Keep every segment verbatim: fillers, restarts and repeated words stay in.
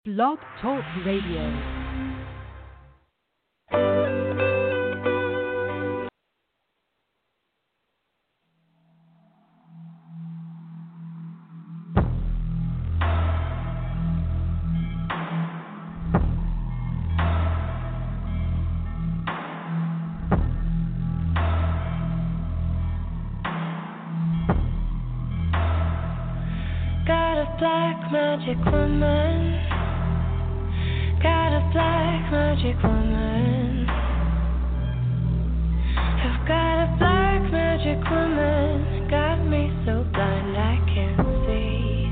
Blog Talk Radio. Black magic woman, got a black magic woman. I've got a black magic woman, got me so blind I can't see.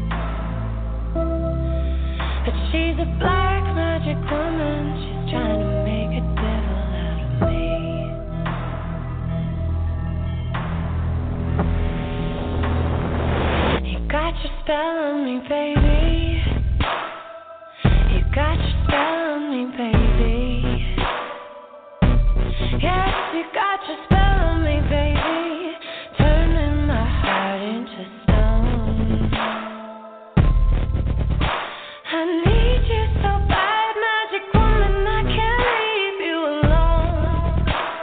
But she's a black magic woman, she's trying to make a devil out of me. You got your spell on me, baby. You got your spell on me, baby. Yes, you got your spell on me, baby. Turning my heart into stone. I need you so bad, magic woman. I can't leave you alone.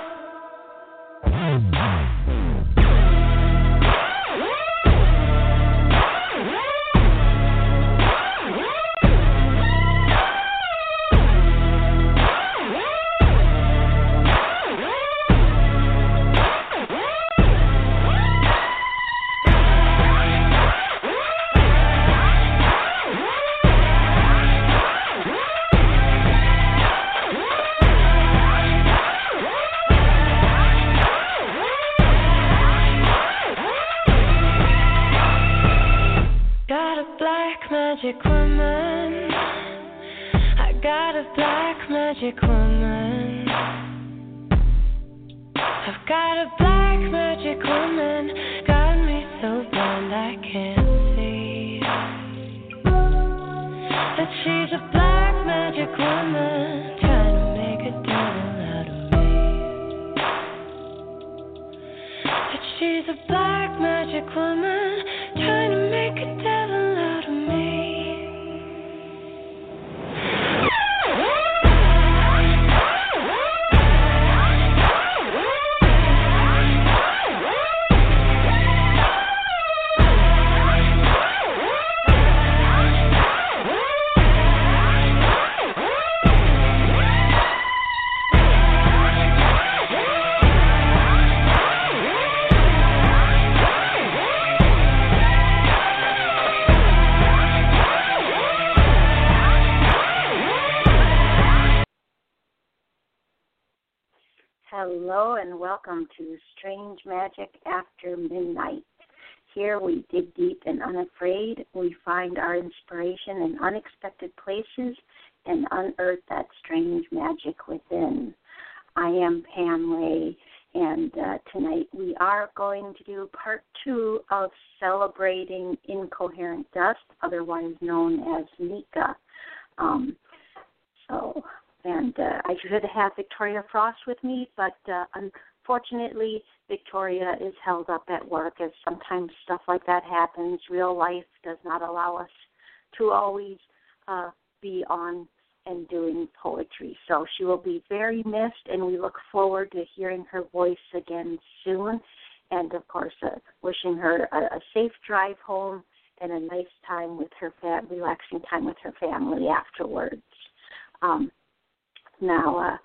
Magic woman, I got a black magic woman. I've got a black magic woman, got me so blind I can't see. That she's a black magic woman, trying to make a devil out of me. That she's a black magic woman, trying to make a devil out of me. Hello and welcome to Strange Magic After Midnight. Here we dig deep and unafraid. We find our inspiration in unexpected places and unearth that strange magic within. I am Pam Ray, and uh, tonight we are going to do part two of Celebrating Incoherent Dust, otherwise known as Nika. Um, so... And uh, I should have Victoria Frost with me, but uh, unfortunately, Victoria is held up at work, as sometimes stuff like that happens. Real life does not allow us to always uh, be on and doing poetry. So she will be very missed, and we look forward to hearing her voice again soon. And, of course, uh, wishing her a, a safe drive home and a nice time with her, fa- relaxing time with her family afterwards. Um, Now, uh,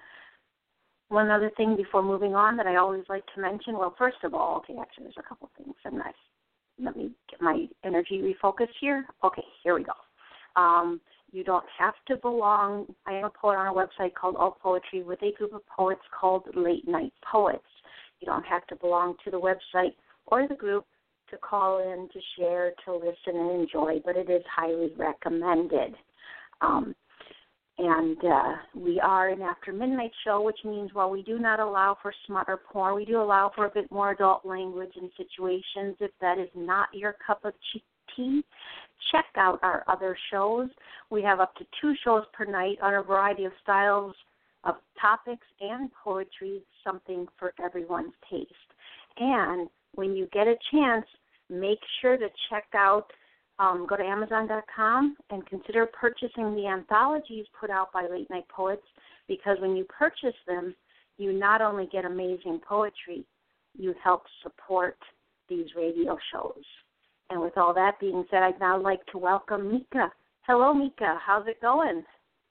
one other thing before moving on that I always like to mention, well, first of all, okay, actually there's a couple things. And nice. Let me get my energy refocused here. Okay, here we go. Um, you don't have to belong. I am a poet on a website called All Poetry with a group of poets called Late Night Poets. You don't have to belong to the website or the group to call in, to share, to listen and enjoy, but it is highly recommended. Um, And uh, we are an after midnight show, which means while we do not allow for smut or porn, we do allow for a bit more adult language in situations. If that is not your cup of tea, check out our other shows. We have up to two shows per night on a variety of styles of topics and poetry, something for everyone's taste. And when you get a chance, make sure to check out um, go to Amazon dot com and consider purchasing the anthologies put out by Late Night Poets, because when you purchase them, you not only get amazing poetry, you help support these radio shows. And with all that being said, I'd now like to welcome Mika. Hello, Mika. How's it going?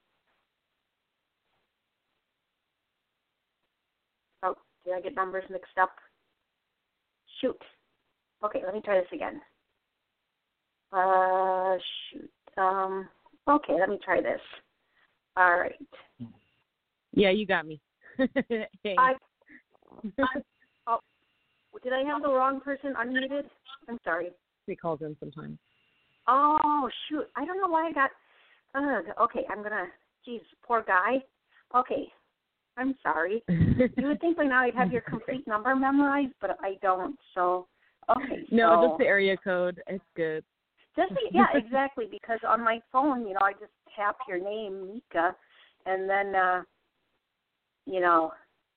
Oh, did I get numbers mixed up? Shoot. Okay, let me try this again. Uh, shoot. Um, okay, let me try this. All right. Yeah, you got me. Hey. I, I, oh, did I have the wrong person unmuted? I'm sorry. He calls in sometimes. Oh, shoot. I don't know why I got, ugh. Okay, I'm going to, geez, poor guy. Okay, I'm sorry. You would think by now I'd have your complete number memorized, but I don't, so, okay. No, so, just the area code. It's good. Just the, yeah, exactly, because on my phone, you know, I just tap your name, Mika, and then, uh, you know,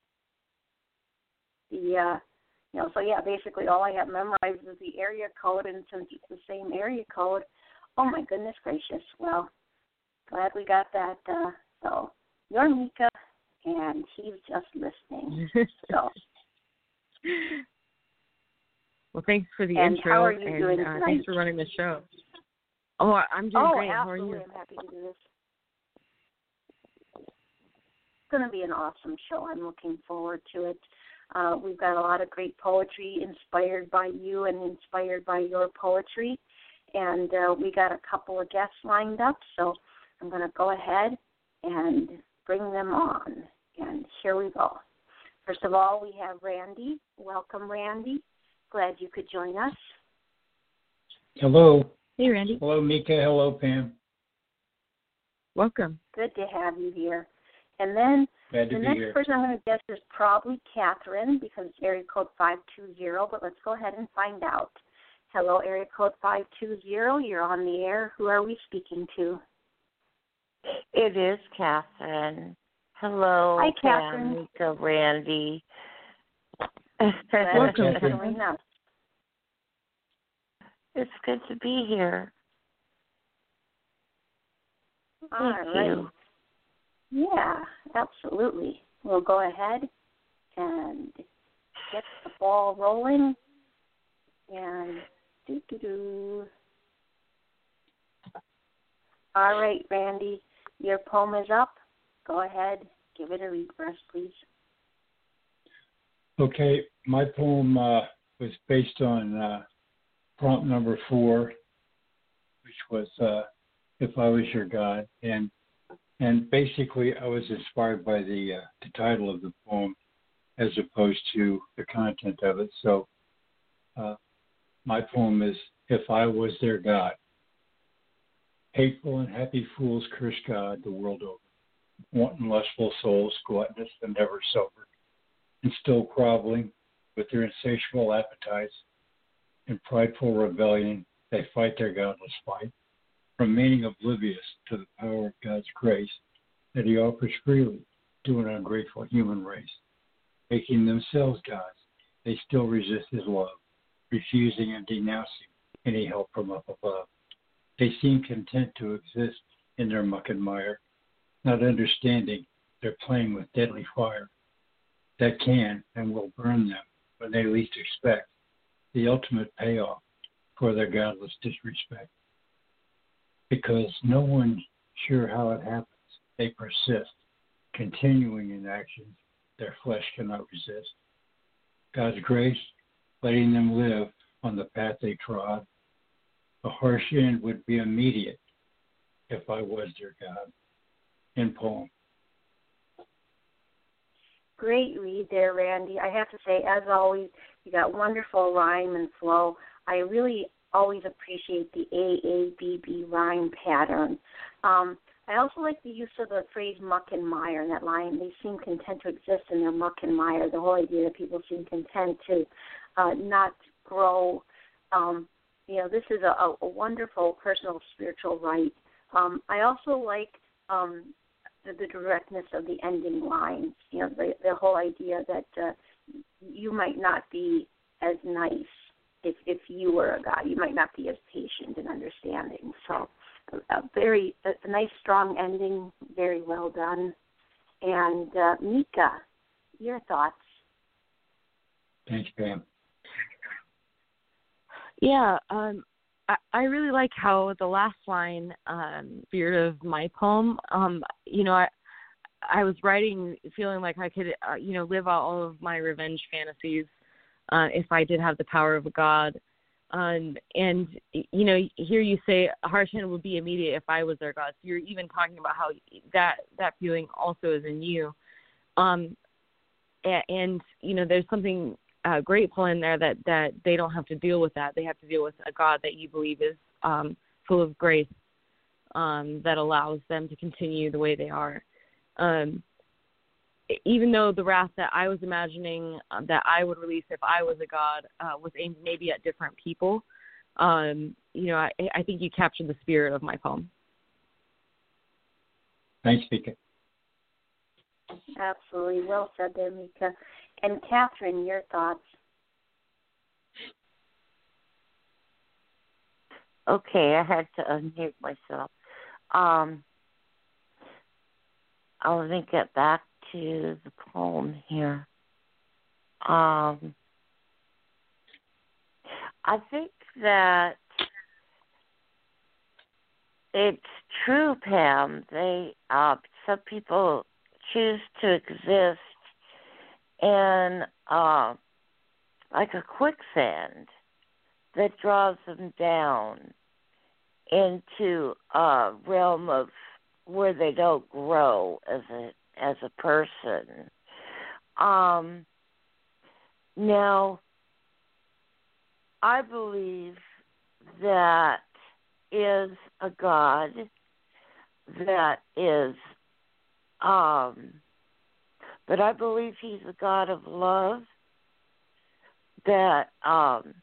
the, uh, you know, so yeah, basically all I have memorized is the area code, and since it's the same area code, oh my goodness gracious. Well, glad we got that. Uh, so you're Mika, and he's just listening. So. Well, thanks for the and intro, how are you and doing uh, thanks for running the show. Oh, I'm doing oh, great. Absolutely. How are you? I'm happy to do this. It's going to be an awesome show. I'm looking forward to it. Uh, we've got a lot of great poetry inspired by you and inspired by your poetry. And uh, we got a couple of guests lined up, so I'm going to go ahead and bring them on. And here we go. First of all, we have Randy. Welcome, Randy. Glad you could join us. Hello. Hey, Randy. Hello, Mika. Hello, Pam. Welcome. Good to have you here. And then Glad to the be next here. person I'm going to guess is probably Catherine, because it's area code five two zero, but let's go ahead and find out. Hello, area code five two zero. You're on the air. Who are we speaking to? It is Catherine. Hello, Hi, Catherine. Mika, Randy. Welcome, Catherine. Catherine. It's good to be here. All Thank right. you. Yeah, absolutely. We'll go ahead and get the ball rolling. And do-do-do. All right, Randy, your poem is up. Go ahead, give it a read for us, please. Okay, my poem uh, was based on uh, prompt number four, which was uh, If I Was Your God. And and basically I was inspired by the, uh, the title of the poem as opposed to the content of it. So uh, my poem is If I Was Their God. Hateful and happy fools curse God the world over. Wanton, lustful souls, gluttonous and never sober, and still groveling with their insatiable appetites. In prideful rebellion, they fight their godless fight, remaining oblivious to the power of God's grace that He offers freely to an ungrateful human race. Making themselves gods, they still resist His love, refusing and denouncing any help from up above. They seem content to exist in their muck and mire, not understanding they're playing with deadly fire that can and will burn them when they least expect the ultimate payoff for their godless disrespect. Because no one's sure how it happens, they persist, continuing in actions their flesh cannot resist. God's grace, letting them live on the path they trod. A harsh end would be immediate if I was their God. End poem. Great read there, Randy. I have to say, as always, you got wonderful rhyme and flow. I really always appreciate the A A B B rhyme pattern. Um, I also like the use of the phrase muck and mire in that line. They seem content to exist in their muck and mire, the whole idea that people seem content to uh, not grow. Um, you know, this is a, a wonderful personal spiritual right. Um, I also like um, the, the directness of the ending lines, you know, the, the whole idea that uh, you might not be as nice if if you were a God, you might not be as patient and understanding. So, a, a very a, a nice strong ending, very well done. And uh, Mika, your thoughts? Thanks, Pam. Yeah, um, I, I really like how the last line, um, "Spirit of my poem." Um, you know, I I was writing, feeling like I could, uh, you know, live out all of my revenge fantasies uh, if I did have the power of a god. Um, and you know, here you say a harsh hand would be immediate if I was their god. So you're even talking about how that that feeling also is in you. Um, and, and you know, there's something uh, grateful in there that, that they don't have to deal with that. They have to deal with a God that you believe is um, full of grace, um, that allows them to continue the way they are. Um, even though the wrath that I was imagining uh, that I would release if I was a God uh, was aimed maybe at different people, um, you know, I, I think you captured the spirit of my poem. Thanks, Mika. Absolutely. Well said there, Mika. And Catherine, your thoughts? Okay, I had to unmute myself. Um, I'll let me get back to the poem here. Um, I think that it's true, Pam. They uh, some people choose to exist in uh, like a quicksand that draws them down into a realm of where they don't grow as a as a person. Um, now, I believe that is a God that is, um, but I believe he's a God of love, that um,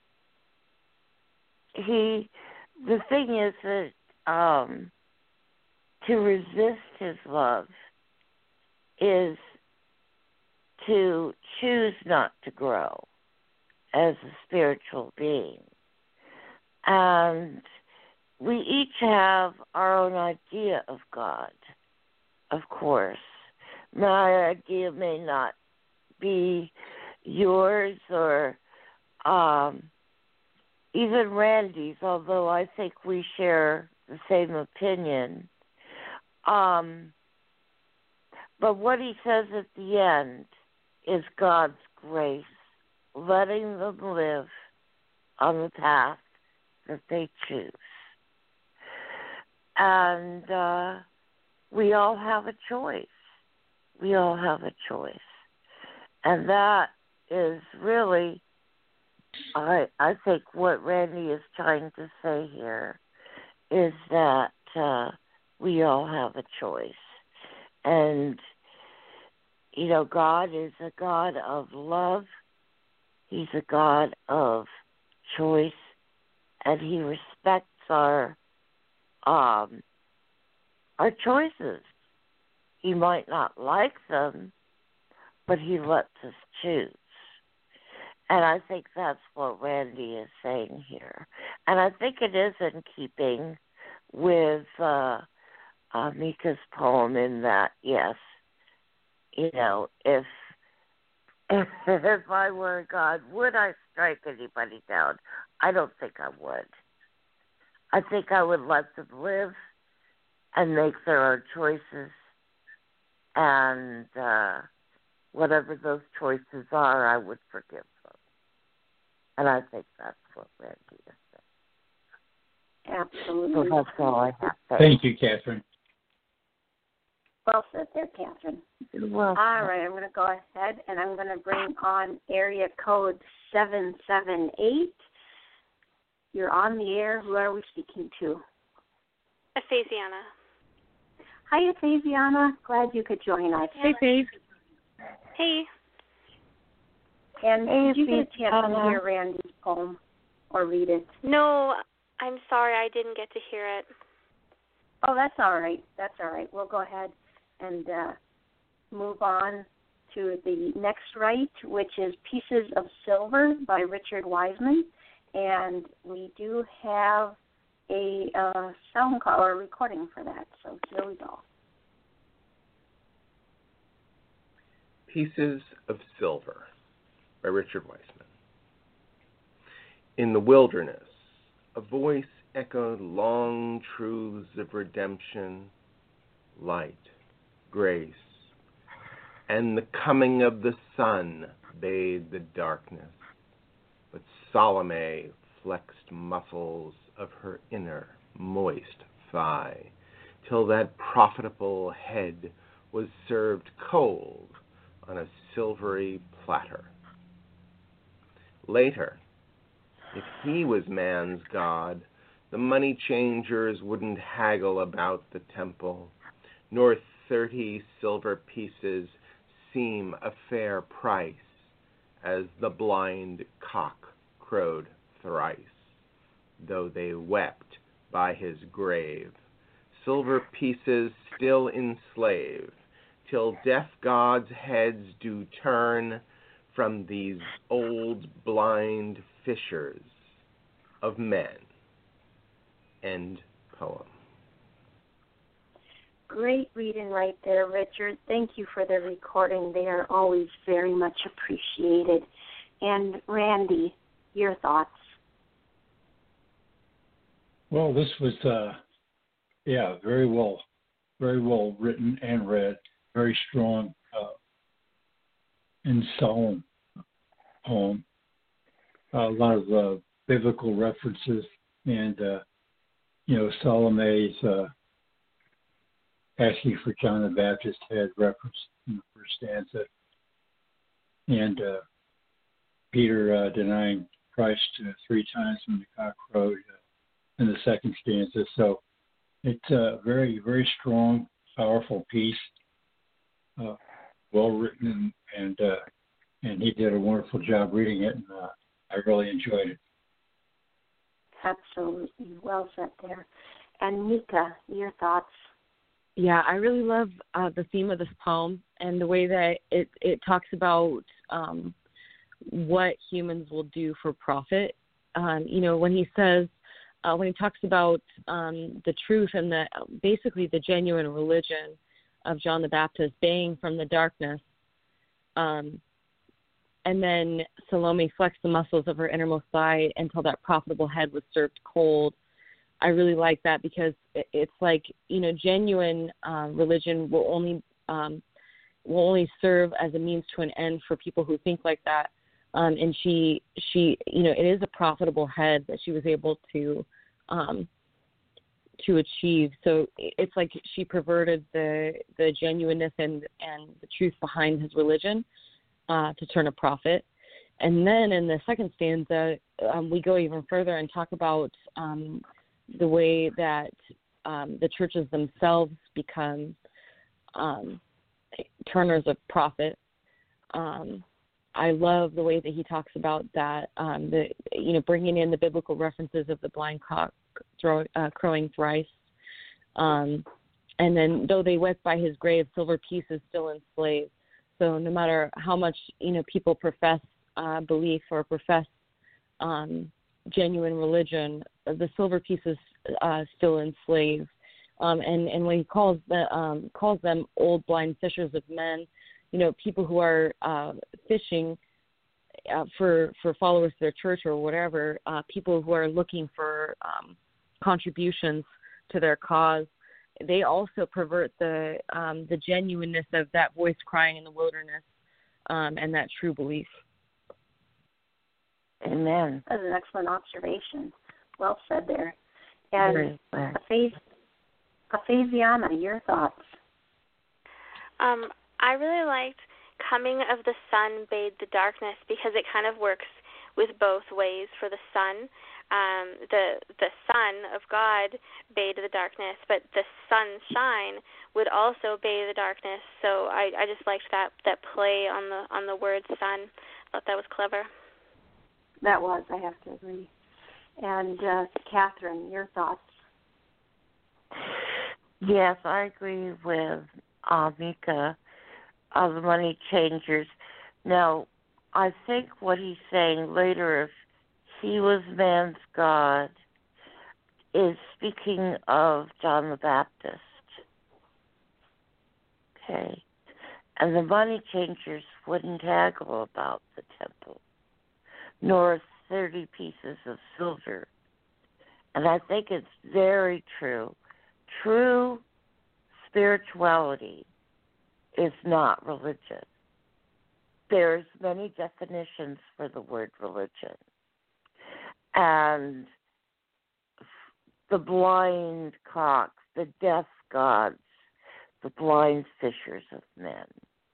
he, the thing is that um, to resist his love is to choose not to grow as a spiritual being. And we each have our own idea of God, of course. My idea may not be yours or um, even Randy's, although I think we share the same opinion. Um, but what he says at the end is God's grace, letting them live on the path that they choose. And uh, we all have a choice. We all have a choice. And that is really, I I think what Randy is trying to say here is that uh, we all have a choice. And, you know, God is a God of love. He's a God of choice. And he respects our um, our choices. He might not like them, but he lets us choose. And I think that's what Randy is saying here. And I think it is in keeping with uh, uh, Mika's poem in that, yes, you know, if, if if I were a God, would I strike anybody down? I don't think I would. I think I would let them live and make their own choices, and uh, whatever those choices are, I would forgive them. And I think that's what Randy is saying. Absolutely. So that's all I have to say. Thank you, Catherine. Well said there, Catherine. Well, All right, I'm going to go ahead and I'm going to bring on area code seven seven eight. You're on the air. Who are we speaking to? Ephesiana. Hi, Ephesiana. Glad you could join us. Hey, Faith. Hey. And Hey, did you get a chance to Ephesiana. hear Randy's poem or read it? No, I'm sorry I didn't get to hear it. Oh, that's all right. That's all right. We'll go ahead and uh, move on to the next rite, which is Pieces of Silver by Richard Wiseman. And we do have a uh, sound call or recording for that. So here we go. Pieces of Silver by Richard Wiseman. In the wilderness, a voice echoed long truths of redemption, light, grace, and the coming of the sun bathed the darkness. But Salome flexed muscles of her inner, moist thigh, till that profitable head was served cold on a silvery platter. Later, if he was man's god, the money changers wouldn't haggle about the temple, nor thirty silver pieces seem a fair price, as the blind cock crowed thrice, though they wept by his grave. Silver pieces still enslave, till deaf gods' heads do turn from these old blind fishers of men. End poem. Great reading right there, Richard. Thank you for the recording. They are always very much appreciated. And Randy, your thoughts? Well, this was, uh, yeah, very well, very well written and read. Very strong uh, and solemn poem. Uh, a lot of uh, biblical references, and uh, you know, Salome's uh, asking for John the Baptist had reference in the first stanza, and uh, Peter uh, denying Christ uh, three times when the cock crowed uh, in the second stanza. So it's a very, very strong, powerful piece. Uh, well written, and uh, and he did a wonderful job reading it, and uh, I really enjoyed it. Absolutely, well said there. And Mika, your thoughts? Yeah, I really love uh, the theme of this poem and the way that it, it talks about um, what humans will do for profit. Um, you know, when he says, uh, when he talks about um, the truth and the basically the genuine religion of John the Baptist, baying from the darkness, um, and then Salome flexed the muscles of her innermost thigh until that profitable head was served cold. I really like that because it's like, you know, genuine uh, religion will only um, will only serve as a means to an end for people who think like that. Um, and she, she, you know, it is a profitable head that she was able to um, to achieve. So it's like she perverted the the genuineness and, and the truth behind his religion uh, to turn a profit. And then in the second stanza, um, we go even further and talk about um, the way that um, the churches themselves become um, turners of profit. Um, I love the way that he talks about that, um, the you know, bringing in the biblical references of the blind cock throw, uh, crowing thrice. Um, and then, though they wept by his grave, silver pieces still enslaved. So no matter how much, you know, people profess uh, belief or profess um, genuine religion, the silver pieces uh, still enslaved. Um, and, and when he calls, the, um, calls them old blind fishers of men, you know, people who are uh, fishing uh, for for followers of their church or whatever, uh, people who are looking for um, contributions to their cause, they also pervert the um, the genuineness of that voice crying in the wilderness um, and that true belief. Amen. That's an excellent observation. Well said there. And Ephesiana, your thoughts? Um, I really liked Coming of the Sun Bathed the Darkness because it kind of works with both ways for the sun. Um, the the sun of God bathed the darkness, but the sunshine would also bathe the darkness. So I, I just liked that, that play on the on the word sun. I thought that was clever. That was, I have to agree. And uh, Catherine, your thoughts? Yes, I agree with uh, Mika. uh, the money changers. Now, I think what he's saying later, if he was man's God, is speaking of John the Baptist. Okay. And the money changers wouldn't haggle about the temple, nor thirty pieces of silver. And I think it's very true. True spirituality is not religion. There's many definitions for the word religion. And the blind cocks, the deaf gods, the blind fishers of men.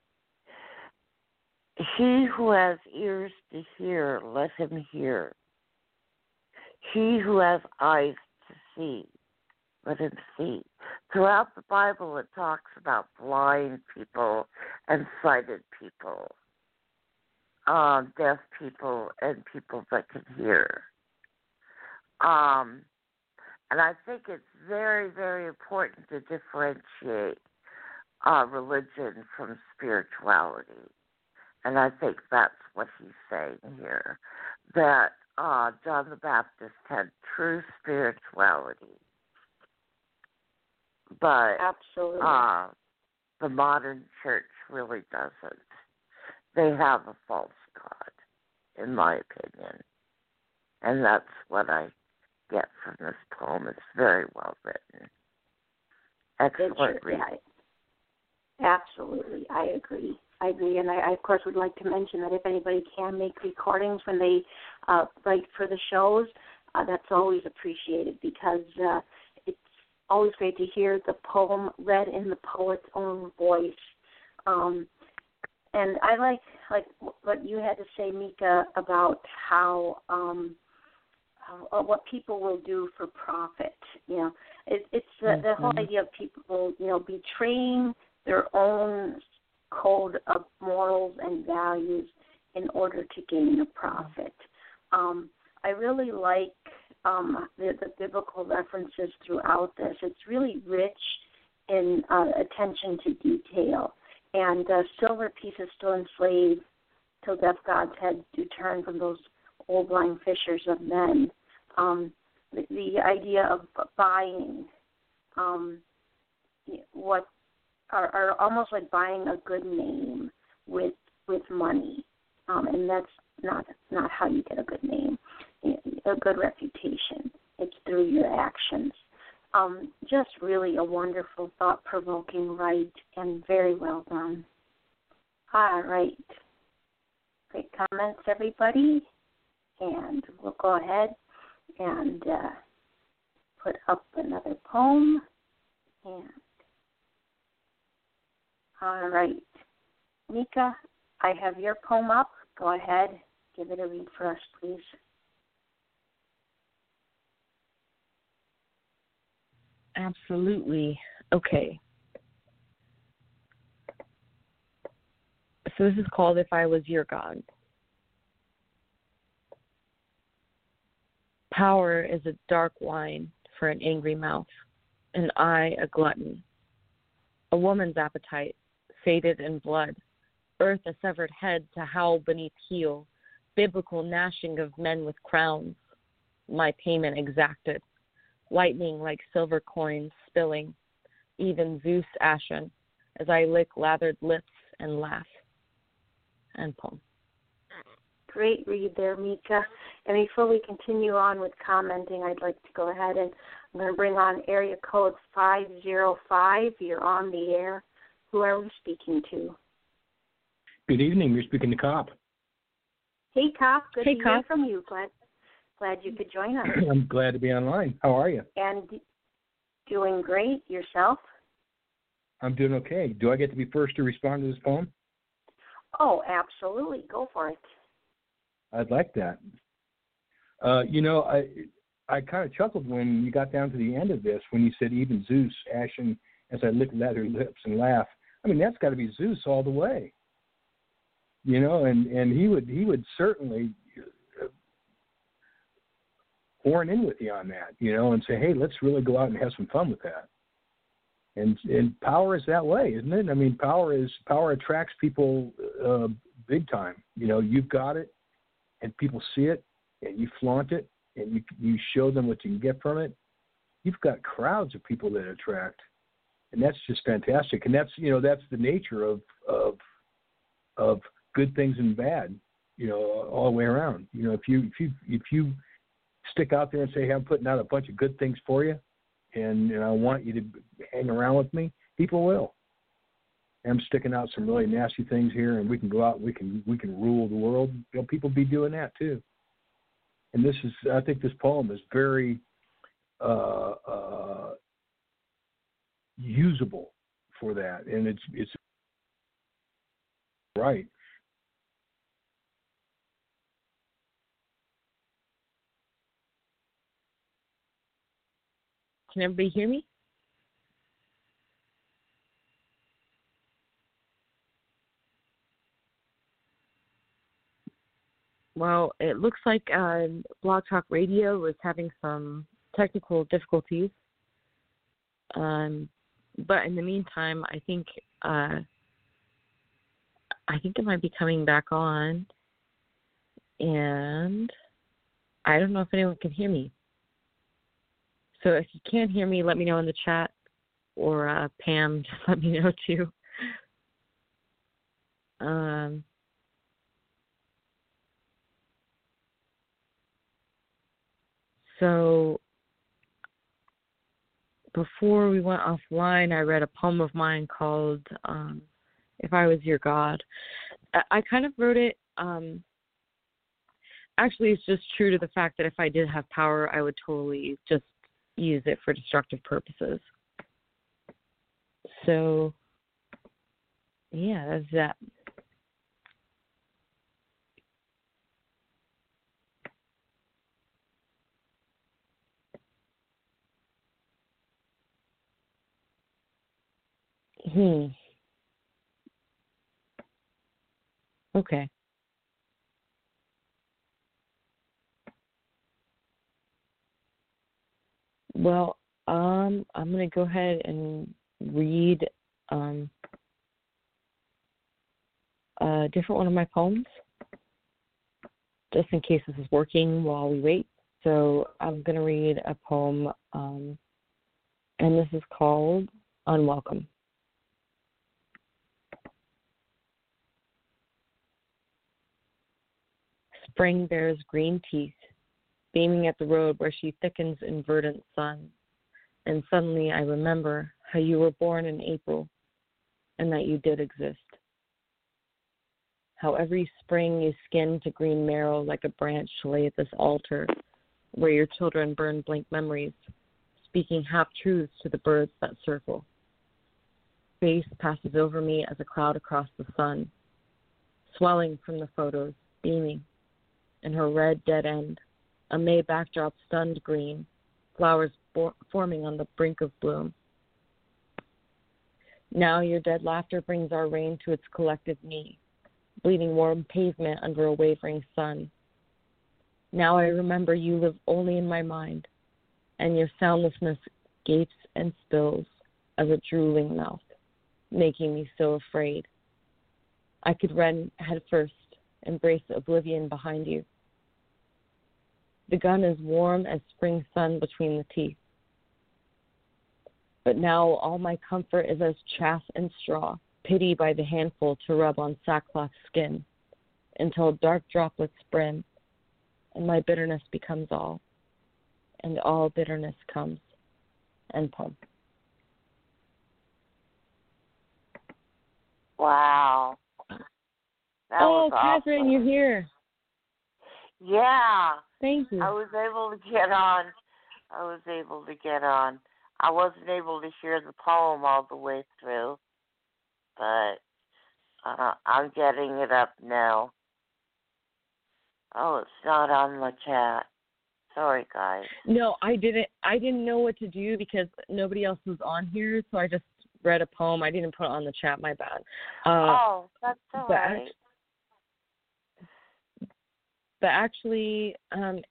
He who has ears to hear, let him hear. He who has eyes to see, let him see. Throughout the Bible, it talks about blind people and sighted people, uh, deaf people and people that can hear. Um, and I think it's very, very important to differentiate uh, religion from spirituality. And I think that's what he's saying here, that uh, John the Baptist had true spirituality. But Absolutely. Uh, the modern church really doesn't. They have a false God, in my opinion. And that's what I get from this poem. It's very well written. Excellent reading. Yeah, absolutely. I agree. I agree. And I, I, of course, would like to mention that if anybody can make recordings when they uh, write for the shows, uh, that's always appreciated because uh, it's always great to hear the poem read in the poet's own voice. Um, and I like like what you had to say, Mika, about how um, uh, what people will do for profit. You know, it, it's the, mm-hmm. the whole idea of people, you know, betraying their own code of morals and values in order to gain a profit. Um, I really like um, the, the biblical references throughout this. It's really rich in uh, attention to detail. And uh, silver pieces still enslaved till deaf gods had to turn from those old blind fishers of men. Um, the, the idea of buying um, what Are, are almost like buying a good name with with money, um, and that's not not how you get a good name, a good reputation. It's through your actions. Um, just really a wonderful, thought-provoking write, and very well done. All right, great comments, everybody, and we'll go ahead and uh, put up another poem. And all right. Mika, I have your poem up. Go ahead. Give it a read for us, please. Absolutely. Okay. So this is called If I Was Your God. Power is a dark wine for an angry mouth, and I a glutton. A woman's appetite, sated in blood, earth a severed head to howl beneath heel, biblical gnashing of men with crowns, my payment exacted, lightning like silver coins spilling, even Zeus ashen, as I lick lathered lips and laugh. End poem. Great read there, Mika. And before we continue on with commenting, I'd like to go ahead and I'm going to bring on area code five zero five. You're on the air. Who are we speaking to? Good evening. You're speaking to Cop. Hey, Cop. Good hey, to Cop. hear from you. Glad, glad you could join us. I'm glad to be online. How are you? And doing great. Yourself? I'm doing okay. Do I get to be first to respond to this poem? Oh, absolutely. Go for it. I'd like that. Uh, you know, I I kind of chuckled when you got down to the end of this, when you said even Zeus ashen as I lick leathered lips and laugh. I mean, that's got to be Zeus all the way. You know, and, and he would he would certainly horn in with you on that, you know, and say, hey, let's really go out and have some fun with that. And and power is that way, isn't it? I mean, power is power attracts people uh, big time. You know, you've got it, and people see it, and you flaunt it, and you you show them what you can get from it. You've got crowds of people that attract, and that's just fantastic. And that's you know that's the nature of of of good things and bad. You know, all the way around. You know, if you if you if you stick out there and say, "Hey, I'm putting out a bunch of good things for you," and, and I want you to hang around with me, people will. I'm sticking out some really nasty things here, and we can go out, we can we can rule the world. You know, people be doing that too. And this is, I think, this poem is very uh, uh, usable for that, and it's it's right. Can everybody hear me? Well, it looks like uh, Blog Talk Radio is having some technical difficulties. Um, but in the meantime, I think uh, I think it might be coming back on. And I don't know if anyone can hear me. So if you can't hear me, let me know in the chat, or uh, Pam, just let me know too. Um, so before we went offline, I read a poem of mine called um, If I Was Your God. I, I kind of wrote it, um, actually it's just true to the fact that if I did have power, I would totally just use it for destructive purposes. So, yeah, that's that. Hmm. Okay. Well, um, I'm going to go ahead and read um, a different one of my poems, just in case this is working while we wait. So I'm going to read a poem, um, and this is called Unwelcome. Spring bears green teeth, beaming at the road where she thickens in verdant sun. And suddenly I remember how you were born in April and that you did exist. How every spring you skin to green marrow like a branch lay at this altar where your children burn blank memories, speaking half-truths to the birds that circle. Space passes over me as a cloud across the sun, swelling from the photos, beaming. In her red dead end, a May backdrop stunned green, flowers bo- forming on the brink of bloom. Now your dead laughter brings our rain to its collective knee, bleeding warm pavement under a wavering sun. Now I remember you live only in my mind, and your soundlessness gapes and spills as a drooling mouth, making me so afraid. I could run head first, embrace oblivion behind you. The gun is warm as spring sun between the teeth. But now all my comfort is as chaff and straw, pity by the handful to rub on sackcloth skin, until dark droplets brim, and my bitterness becomes all, and all bitterness comes. End poem. Wow. That oh, was awesome. Catherine, you're here. Yeah. Thank you. I was able to get on. I was able to get on. I wasn't able to hear the poem all the way through, but uh, I'm getting it up now. Oh, it's not on the chat. Sorry, guys. No, I didn't. I didn't know what to do because nobody else was on here, so I just read a poem. I didn't put it on the chat. My bad. Uh, oh, that's all but right. Actually, but actually, um,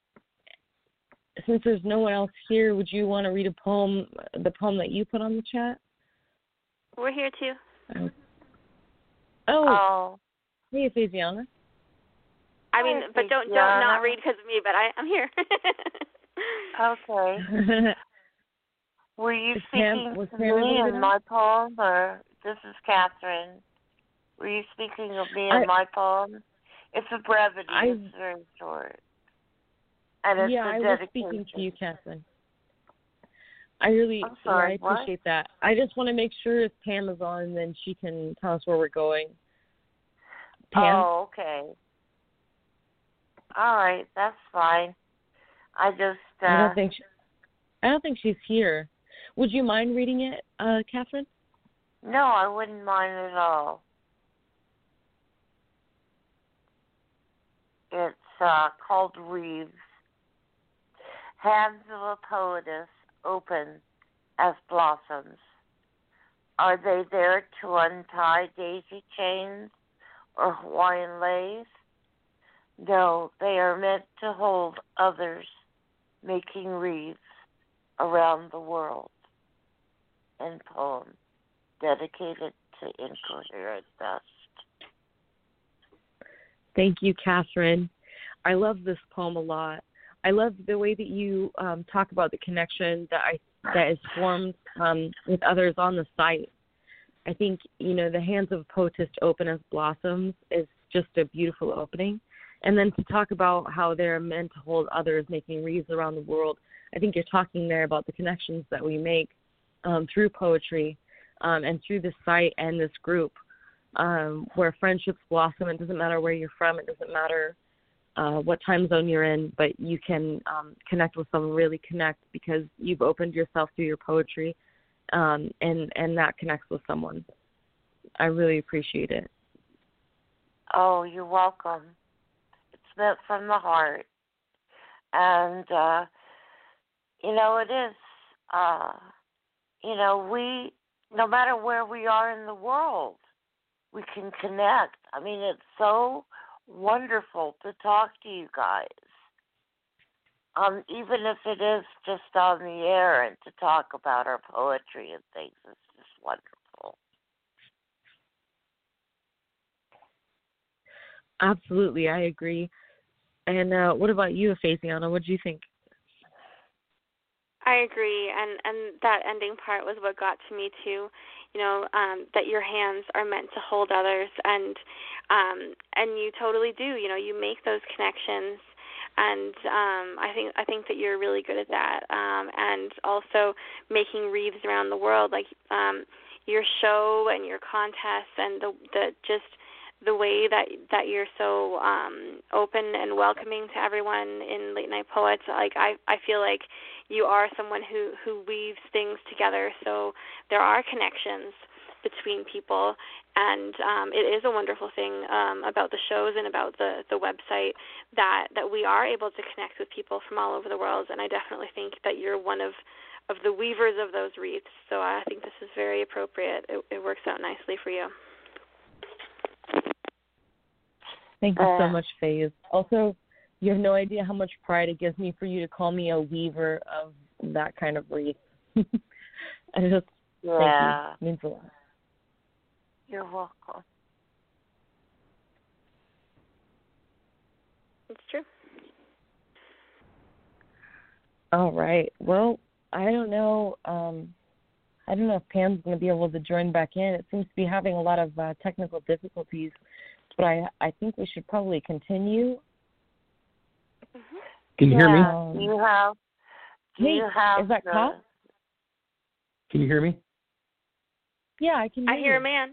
since there's no one else here, would you want to read a poem, the poem that you put on the chat? We're here too. Oh, Oh. hey, Fabiana. I mean, Hi, but don't don't Fabiana. not read because of me. But I I'm here. Okay. Were you Is Pam- speaking was to Pam able me to get in on? my poem, or this is Catherine? Were you speaking of me I- in my poem? It's a brevity. I- It's very short. And it's yeah, a I was dedication. speaking to you, Catherine. I really, I'm sorry, yeah, I what? appreciate that. I just want to make sure if Pam is on, then she can tell us where we're going. Pam? Oh, okay. All right, that's fine. I just. Uh, I don't think she, I don't think she's here. Would you mind reading it, uh, Catherine? No, I wouldn't mind at all. It's uh, called Reeves. Hands of a poetess open as blossoms. Are they there to untie daisy chains or Hawaiian lace? No, they are meant to hold others, making wreaths around the world. End poem dedicated to Incoherent Dust. Thank you, Catherine. I love this poem a lot. I love the way that you um, talk about the connection that I that is formed um, with others on the site. I think, you know, the hands of a poetess open as blossoms is just a beautiful opening. And then to talk about how they're meant to hold others, making wreaths around the world. I think you're talking there about the connections that we make um, through poetry um, and through this site and this group, um, where friendships blossom. It doesn't matter where you're from. It doesn't matter uh, what time zone you're in, but you can um, connect with someone, really connect, because you've opened yourself through your poetry, um, and, and that connects with someone. I really appreciate it. Oh, you're welcome. It's meant from the heart. And, uh, you know, it is, uh, you know, we, no matter where we are in the world, we can connect. I mean, it's so wonderful to talk to you guys. Um, even if it is just on the air and to talk about our poetry and things, it's just wonderful. Absolutely, I agree. And uh, what about you, Fabiana? What do you think? I agree, and and that ending part was what got to me too. You know, um, that your hands are meant to hold others, and um, and you totally do. You know, you make those connections, and um, I think I think that you're really good at that. Um, and also making wreaths around the world, like um, your show and your contests, and the the just the way that that you're so um, open and welcoming to everyone in Late Night Poets. Like I, I feel like you are someone who, who weaves things together, so there are connections between people, and um, it is a wonderful thing um, about the shows and about the, the website that, that we are able to connect with people from all over the world, and I definitely think that you're one of, of the weavers of those wreaths, so I think this is very appropriate. It, it works out nicely for you. Thank you so Uh, much, Faye. Also, you have no idea how much pride it gives me for you to call me a weaver of that kind of wreath. I just, Yeah. thank you. It means a lot. You're welcome. It's true. All right. Well, I don't know. Um, I don't know if Pam's going to be able to join back in. It seems to be having a lot of uh, technical difficulties, but I I think we should probably continue. Mm-hmm. Can you yeah. hear me? Um, Do you have? Do hey, you have? is that the, Cop? Can you hear me? Yeah, I can hear I hear you. a man.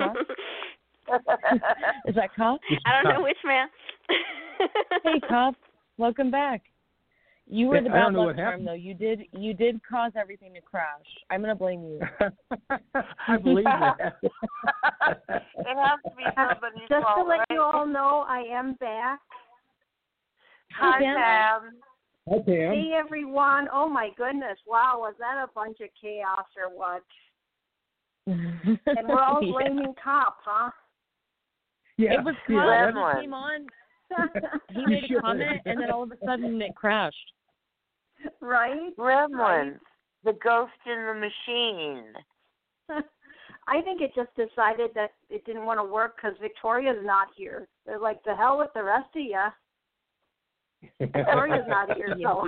Is that Cop? I don't know which man. Hey, Cop. Welcome back. You were Yeah, the I bad don't know luck what charm, happened. though. You did you did cause everything to crash. I'm gonna blame you. I believe that. It has to be somebody's Just fault, to let right? you all know, I am back. Hi, Pam. Pam. Hi, Pam. Hey, everyone. Oh, my goodness. Wow, was that a bunch of chaos or what? And we're all Yeah. blaming Cop, huh? Yeah. It was Cop. yeah, Gremlin. He came on. He made a comment, and then all of a sudden it crashed. Right? Gremlins, the ghost in the machine. I think it just decided that it didn't want to work because Victoria's not here. They're like, the hell with the rest of you. Victoria's not here, so.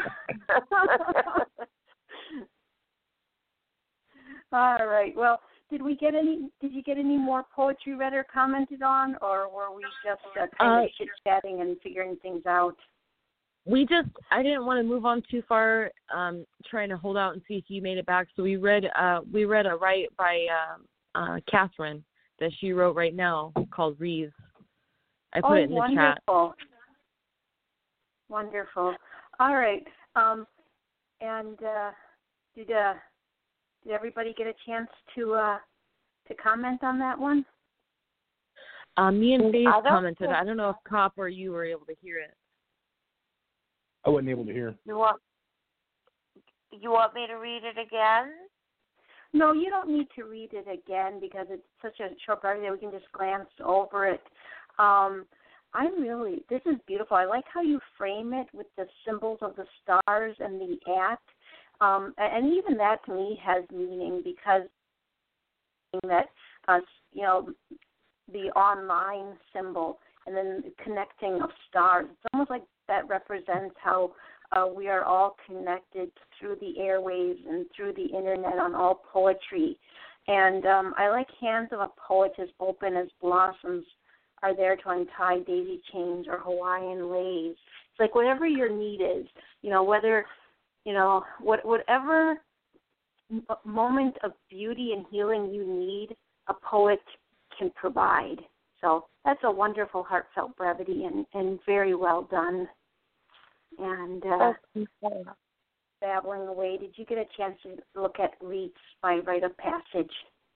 All right. Well, did we get any? Did you get any more poetry read or commented on, or were we just uh, kind uh, of chit chatting and figuring things out? We just, I didn't want to move on too far, um, trying to hold out and see if you made it back. So we read, uh, we read a write by uh, uh, Catherine that she wrote right now called Reeves. I put oh, it in the wonderful. chat. Wonderful. All right. Um, and uh, did uh, did everybody get a chance to uh, to comment on that one? Um, me and Faith I commented. think- I don't know if Cop or you were able to hear it. I wasn't able to hear. You want you want me to read it again? No, you don't need to read it again because it's such a short paragraph that we can just glance over it. Um, I'm really, this is beautiful. I like how you frame it with the symbols of the stars and the at. Um, and even that to me has meaning because that, uh, you know, the online symbol and then the connecting of stars. It's almost like that represents how uh, we are all connected through the airwaves and through the internet on all poetry. And um, I like hands of a poet as open as blossoms are there to untie daisy chains or Hawaiian lays. It's like whatever your need is, you know, whether, you know, what, whatever m- moment of beauty and healing you need, a poet can provide. So that's a wonderful, heartfelt brevity and, and very well done. And uh, babbling away, did you get a chance to look at Reeds by Rite of Passage?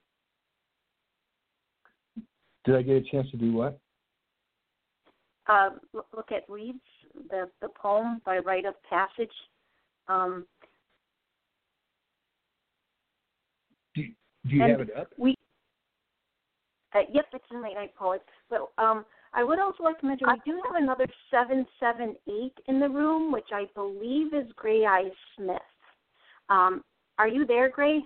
Did I get a chance to do what? Uh, look at Reeds, the, the poem by Rite of Passage. Um, do, do you have it up? We, uh, yep, it's in Late Night Poets. But um, I would also like to mention we do have another seven seven eight in the room, which I believe is Gray Eyes Smith. Um, are you there, Gray?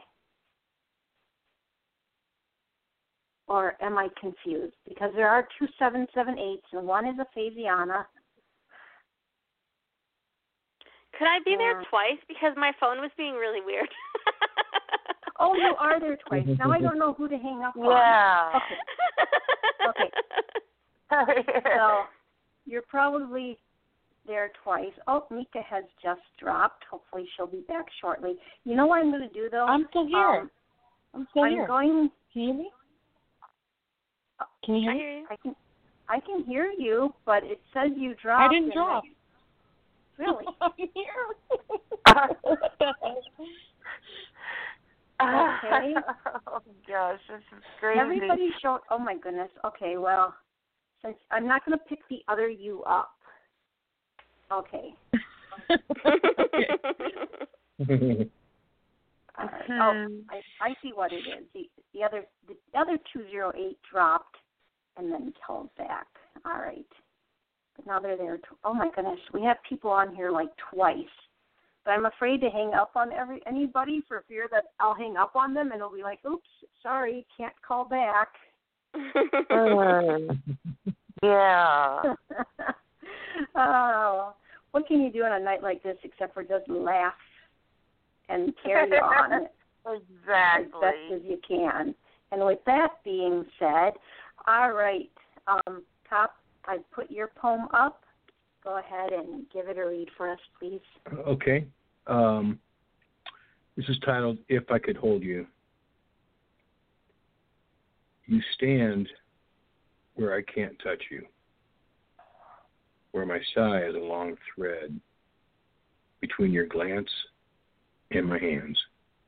Or am I confused? Because there are two seven seven eights, and one is a Phasiana. Could I be yeah. there twice? Because my phone was being really weird. Oh, you are there twice. Now I don't know who to hang up on. Yeah. Okay. Okay. So you're probably there twice. Oh, Mika has just dropped. Hopefully she'll be back shortly. You know what I'm going to do, though? I'm still here. Um, I'm still I'm here. going... Can you hear me? Can you hear I me? hear you. I can, I can hear you, but it says you dropped. I didn't drop. It, really? I'm here. Okay. Oh gosh, this is crazy. Everybody showed. Oh my goodness. Okay, well, since I'm not going to pick the other you up. Okay. Okay. All right. Oh, I, I see what it is. The the other the other two zero eight dropped and then called back. All right. But now they're there. Tw- oh my goodness, we have people on here like twice. But I'm afraid to hang up on every anybody for fear that I'll hang up on them and it'll be like, oops, sorry, can't call back. Mm. Yeah. Oh, what can you do on a night like this except for just laugh and carry on Exactly. as best as you can? And with that being said, all right, um, Cop, I put your poem up. Go ahead and give it a read for us, please. Okay. Um, this is titled If I Could Hold You. You stand where I can't touch you, where my sigh is a long thread between your glance and my hands.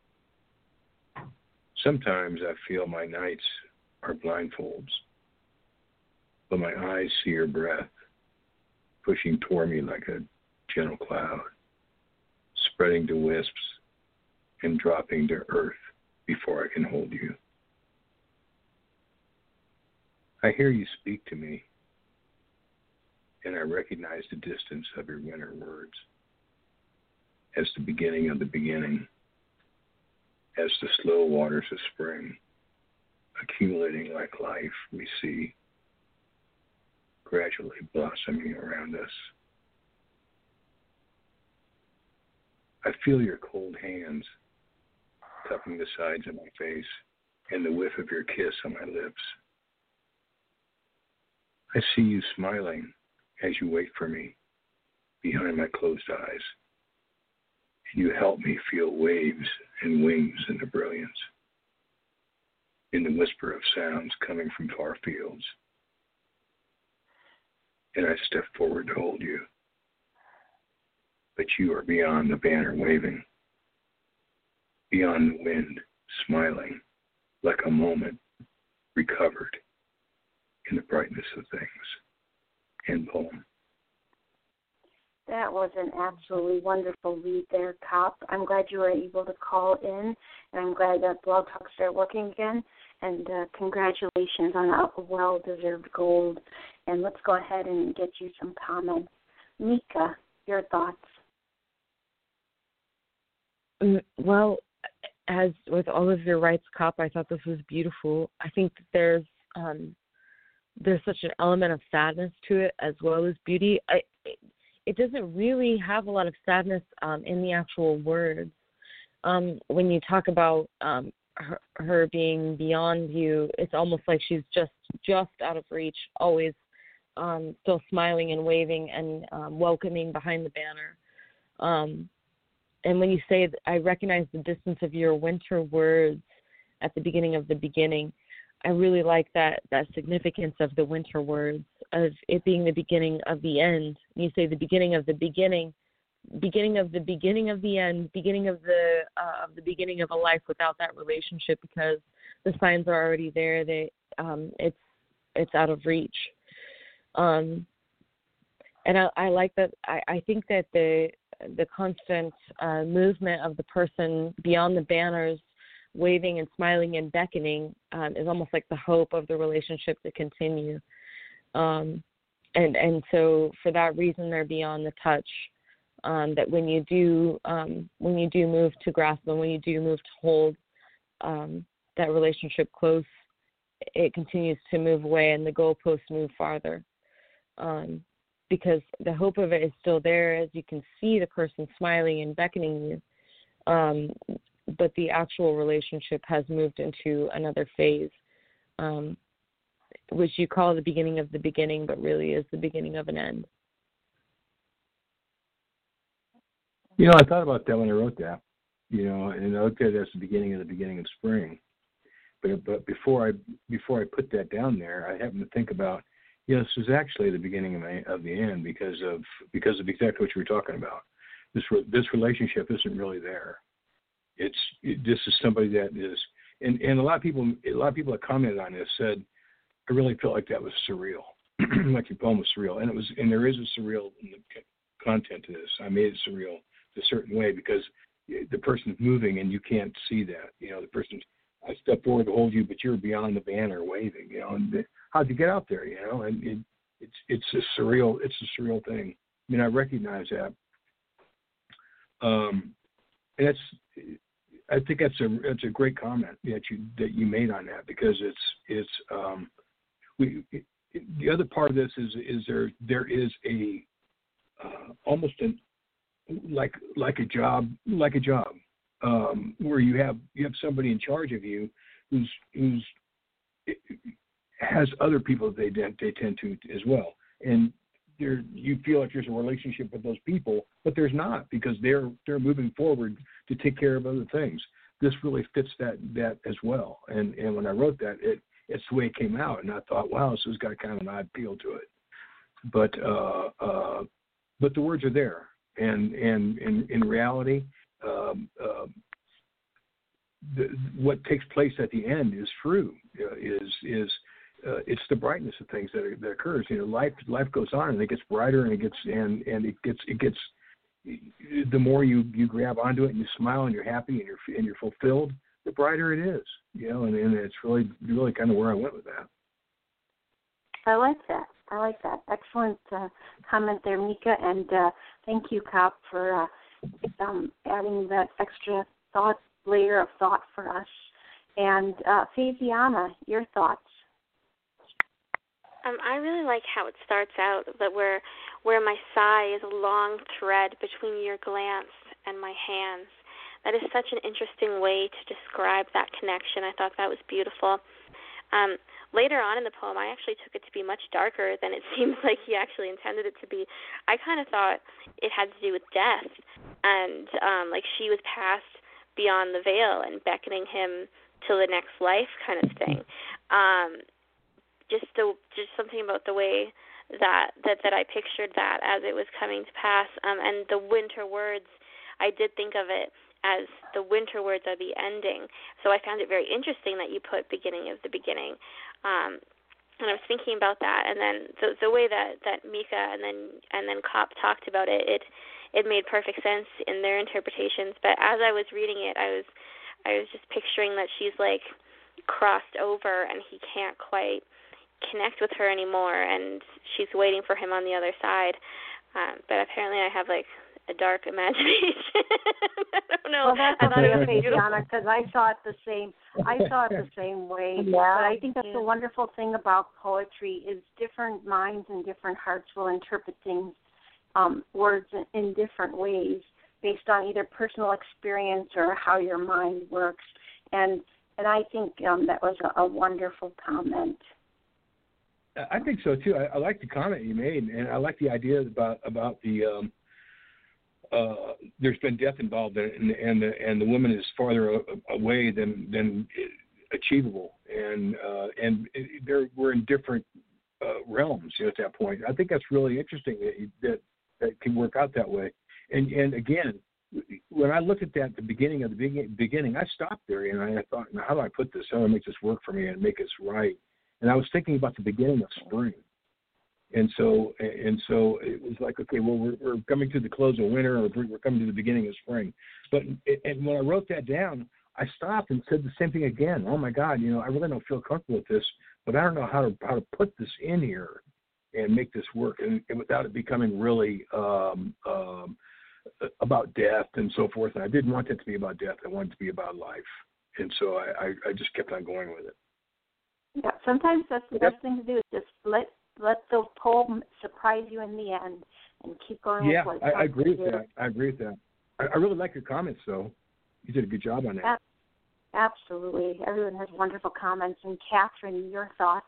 Sometimes I feel my nights are blindfolds, but my eyes see your breath pushing toward me like a gentle cloud, spreading to wisps and dropping to earth before I can hold you. I hear you speak to me, and I recognize the distance of your winter words as the beginning of the beginning, as the slow waters of spring, accumulating like life we see gradually blossoming around us. I feel your cold hands cupping the sides of my face and the whiff of your kiss on my lips. I see you smiling as you wait for me behind my closed eyes. You help me feel waves and wings in the brilliance, in the whisper of sounds coming from far fields. And I step forward to hold you, but you are beyond the banner waving, beyond the wind smiling like a moment recovered in the brightness of things. End poem. That was an absolutely wonderful read there, Cop. I'm glad you were able to call in, and I'm glad that Blog Talk started working again. And uh, congratulations on a well-deserved gold. And let's go ahead and get you some comments. Mika, your thoughts? Well, as with all of your rights, Cop, I thought this was beautiful. I think that there's um, there's such an element of sadness to it as well as beauty. I, it, it doesn't really have a lot of sadness um, in the actual words. Um, when you talk about um, her, her being beyond you, it's almost like she's just just out of reach, always um, still smiling and waving and um, welcoming behind the banner. Um, and when you say, I recognize the distance of your winter words at the beginning of the beginning, I really like that, that significance of the winter words, of it being the beginning of the end. You say the beginning of the beginning, beginning of the beginning of the end, beginning of the uh, of the beginning of a life without that relationship, because the signs are already there. They um, it's it's out of reach. Um, and I, I like that. I, I think that the the constant uh, movement of the person beyond the banners, waving and smiling and beckoning, um, is almost like the hope of the relationship to continue. Um, and and so for that reason, they're beyond the touch. Um, that when you do um, when you do move to grasp them, when you do move to hold um, that relationship close, it continues to move away and the goalposts move farther. Um, because the hope of it is still there, as you can see the person smiling and beckoning you. Um, but the actual relationship has moved into another phase, um, which you call the beginning of the beginning, but really is the beginning of an end. You know, I thought about that when I wrote that, you know, and I looked at it as the beginning of the beginning of spring. But but before I before I put that down there, I happened to think about, you know, this is actually the beginning of, my, of the end because of because of exactly what you were talking about. This this relationship isn't really there. It's it, this is somebody that is, and, and a lot of people a lot of people that commented on this said, I really felt like that was surreal, like your poem was surreal, and it was, and there is a surreal content to this. I made it surreal a certain way because the person's moving and you can't see that. You know, the person's, I step forward to hold you, but you're beyond the banner waving, you know, and the, how'd you get out there, you know, and it, it's, it's a surreal, it's a surreal thing. I mean, I recognize that. Um, and that's, I think that's a, that's a great comment that you, that you made on that, because it's, it's, um, we, it, the other part of this is, is there, there is a, uh, almost an, like like a job like a job um, where you have you have somebody in charge of you who's who's has other people that they they tend to as well, and there you feel like there's a relationship with those people, but there's not, because they're they're moving forward to take care of other things. This really fits that that as well, and and when I wrote that, it it's the way it came out, and I thought, wow, this has got kind of an odd feel to it, but uh, uh, but the words are there. And and in, in reality, um, uh, the, what takes place at the end is true. Uh, is is uh, it's the brightness of things that, are, that occurs. You know, life life goes on, and it gets brighter, and it gets and, and it gets it gets. The more you, you grab onto it and you smile and you're happy and you're and you're fulfilled, the brighter it is. You know, and, and it's really really kind of where I went with that. I like that. I like that. Excellent uh, comment there, Mika, and uh, thank you, Cop, for uh, um, adding that extra thought layer of thought for us. And uh, Faziana, your thoughts? Um, I really like how it starts out that where where my sigh is a long thread between your glance and my hands. That is such an interesting way to describe that connection. I thought that was beautiful. Um, later on in the poem, I actually took it to be much darker than it seems like he actually intended it to be. I kind of thought it had to do with death, and um, like she was passed beyond the veil and beckoning him to the next life kind of thing. Um, just the just something about the way that that that I pictured that as it was coming to pass, um, and the winter words, I did think of it as the winter words of the ending. So I found it very interesting that you put beginning of the beginning, um, and I was thinking about that, and then the the way that, that Mika and then and then Kopp talked about it, it it made perfect sense in their interpretations. But as I was reading it, I was I was just picturing that she's like crossed over and he can't quite connect with her anymore, and she's waiting for him on the other side. Um, but apparently I have like a dark imagination. I don't know. Well, that's I thought okay, it was beautiful. Faziana, because I saw it the same. I saw it the same way. Yeah. But I think that's the wonderful thing about poetry is different minds and different hearts will interpret things, um, words in, in different ways based on either personal experience or how your mind works. And and I think um, that was a, a wonderful comment. I think so too. I, I like the comment you made, and I like the idea about about the um, uh, there's been death involved in it, and and the, and the woman is farther away than than achievable, and uh, and they're we're in different uh, realms, you know, at that point. I think that's really interesting that you, that that can work out that way. And and again, when I looked at that at the beginning of the beginning, I stopped there and I thought, now, how do I put this? How do I make this work for me and make this right? And I was thinking about the beginning of spring. And so and so it was like, okay, well, we're, we're coming to the close of winter, or we're coming to the beginning of spring. But and when I wrote that down, I stopped and said the same thing again. Oh my God, you know, I really don't feel comfortable with this, but I don't know how to how to put this in here and make this work, and, and without it becoming really um, um, about death and so forth. And I didn't want it to be about death. I wanted it to be about life. And so I, I, I just kept on going with it. Yeah, sometimes that's the best thing to do is just let let the poem surprise you in the end and keep going yeah, with what I, I agree with that. I agree with that. I, I really like your comments, though. You did a good job on that. Absolutely. Everyone has wonderful comments. And Catherine, your thoughts?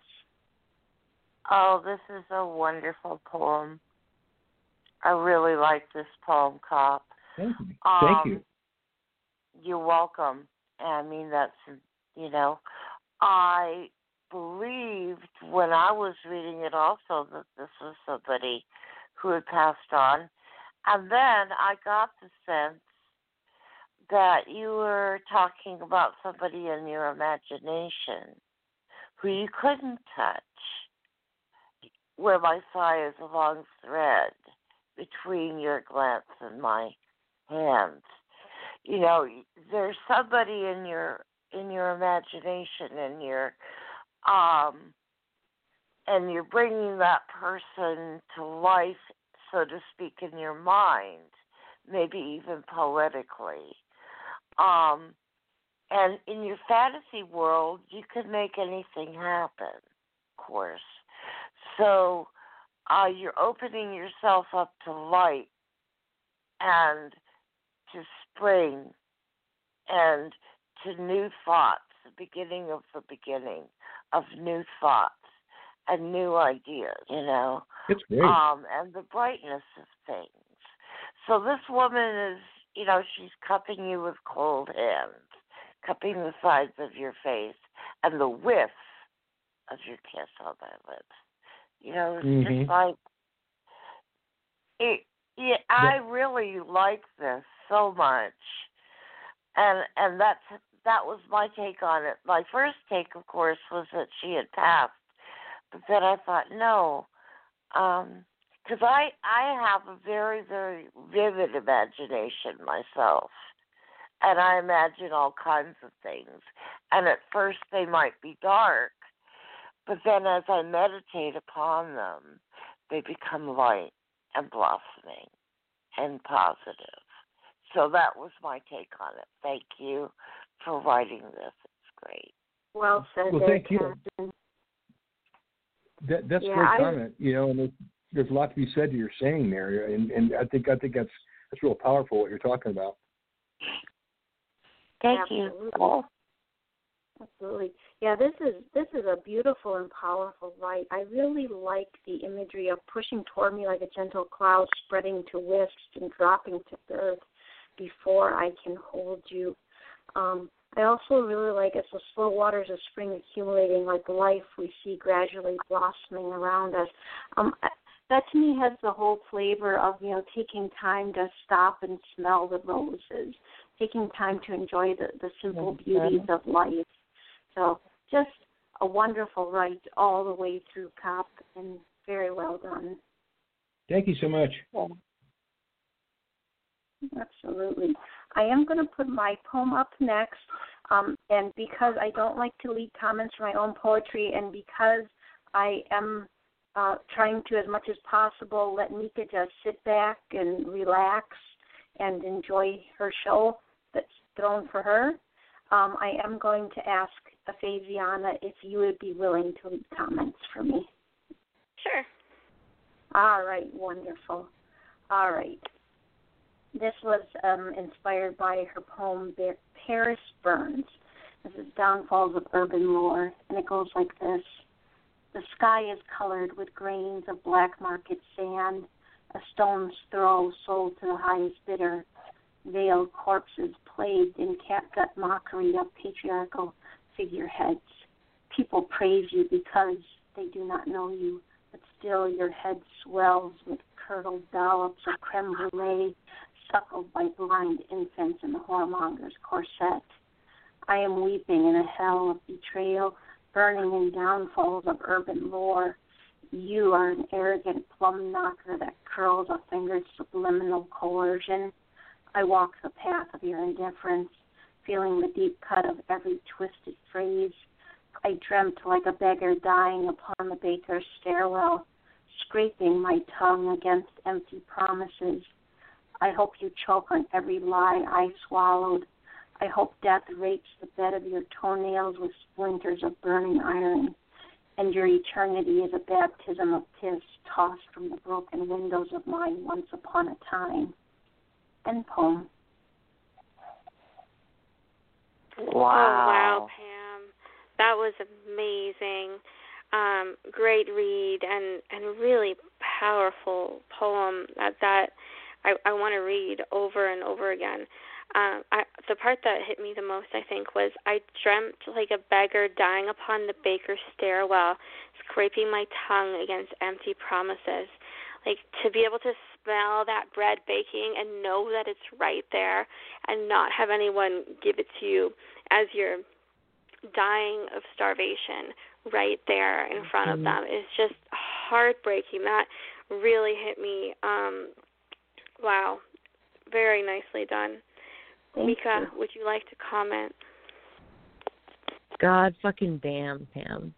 Oh, this is a wonderful poem. I really like this poem, Kopp. Thank you. Um, Thank you. You're welcome. I mean, that's, you know, I believed when I was reading it also that this was somebody who had passed on. And then I got the sense that you were talking about somebody in your imagination who you couldn't touch, where my sigh is a long thread between your glance and my hands. You know, there's somebody in your in your imagination and your um and you're bringing that person to life, so to speak, in your mind, maybe even poetically. Um, and in your fantasy world, you can make anything happen, of course. So uh, you're opening yourself up to light and to spring and to new thoughts, the beginning of the beginning of new thoughts and new ideas, you know. It's great. Um, and the brightness of things. So this woman is, you know, she's cupping you with cold hands, cupping the sides of your face and the whiff of your kiss on my lips. You know, it's mm-hmm. just like, it, yeah, I really like this so much. And and that's that was my take on it. My first take, of course, was that she had passed. But then I thought, no, because um, I, I have a very, very vivid imagination myself. And I imagine all kinds of things. And at first they might be dark, but then as I meditate upon them, they become light and blossoming and positive. So that was my take on it. Thank you for writing this. It's great. Well said, well, there, thank you. Captain. That, that's Yeah, a great I- comment. You know, and there's, there's a lot to be said to your saying there, and, and I think I think that's that's real powerful what you're talking about. Thank Absolutely. you, Paul. Absolutely. Yeah, this is this is a beautiful and powerful light. I really like the imagery of pushing toward me like a gentle cloud, spreading to wisps and dropping to earth before I can hold you. Um, I also really like as the slow waters of spring accumulating like life we see gradually blossoming around us. Um, that to me has the whole flavor of, you know, taking time to stop and smell the roses, taking time to enjoy the, the simple beauties of life. So just a wonderful ride all the way through, Cop, and very well done. Thank you so much. Absolutely. I am going to put my poem up next, um, and because I don't like to leave comments for my own poetry, and because I am uh, trying to, as much as possible, let Mika just sit back and relax and enjoy her show that's thrown for her, um, I am going to ask Fabiana if you would be willing to leave comments for me. Sure. All right, wonderful. All right. This was um, inspired by her poem, Paris Burns. This is Downfalls of Urban Lore, and it goes like this. The sky is colored with grains of black market sand, a stone's throw sold to the highest bidder, veiled corpses plagued in catgut mockery of patriarchal figureheads. People praise you because they do not know you, but still your head swells with curdled dollops of creme brulee, suckled by blind infants in the whoremonger's corset. I am weeping in a hell of betrayal, burning in downfalls of urban lore. You are an arrogant plum knocker that curls a fingered subliminal coercion. I walk the path of your indifference, feeling the deep cut of every twisted phrase. I dreamt like a beggar dying upon the baker's stairwell, scraping my tongue against empty promises. I hope you choke on every lie I swallowed. I hope death rapes the bed of your toenails with splinters of burning iron, and your eternity is a baptism of piss tossed from the broken windows of my once upon a time. End poem. Wow. Oh, wow, Pam. That was amazing. Um, great read and, and really powerful poem that, that I, I want to read over and over again. Um, I, the part that hit me the most, I think, was I dreamt like a beggar dying upon the baker's stairwell, scraping my tongue against empty promises. Like, to be able to smell that bread baking and know that it's right there and not have anyone give it to you as you're dying of starvation right there in front of them is just heartbreaking. That really hit me. Um, wow. Very nicely done. Thank Mika, you. would you like to comment? God fucking damn, Pam.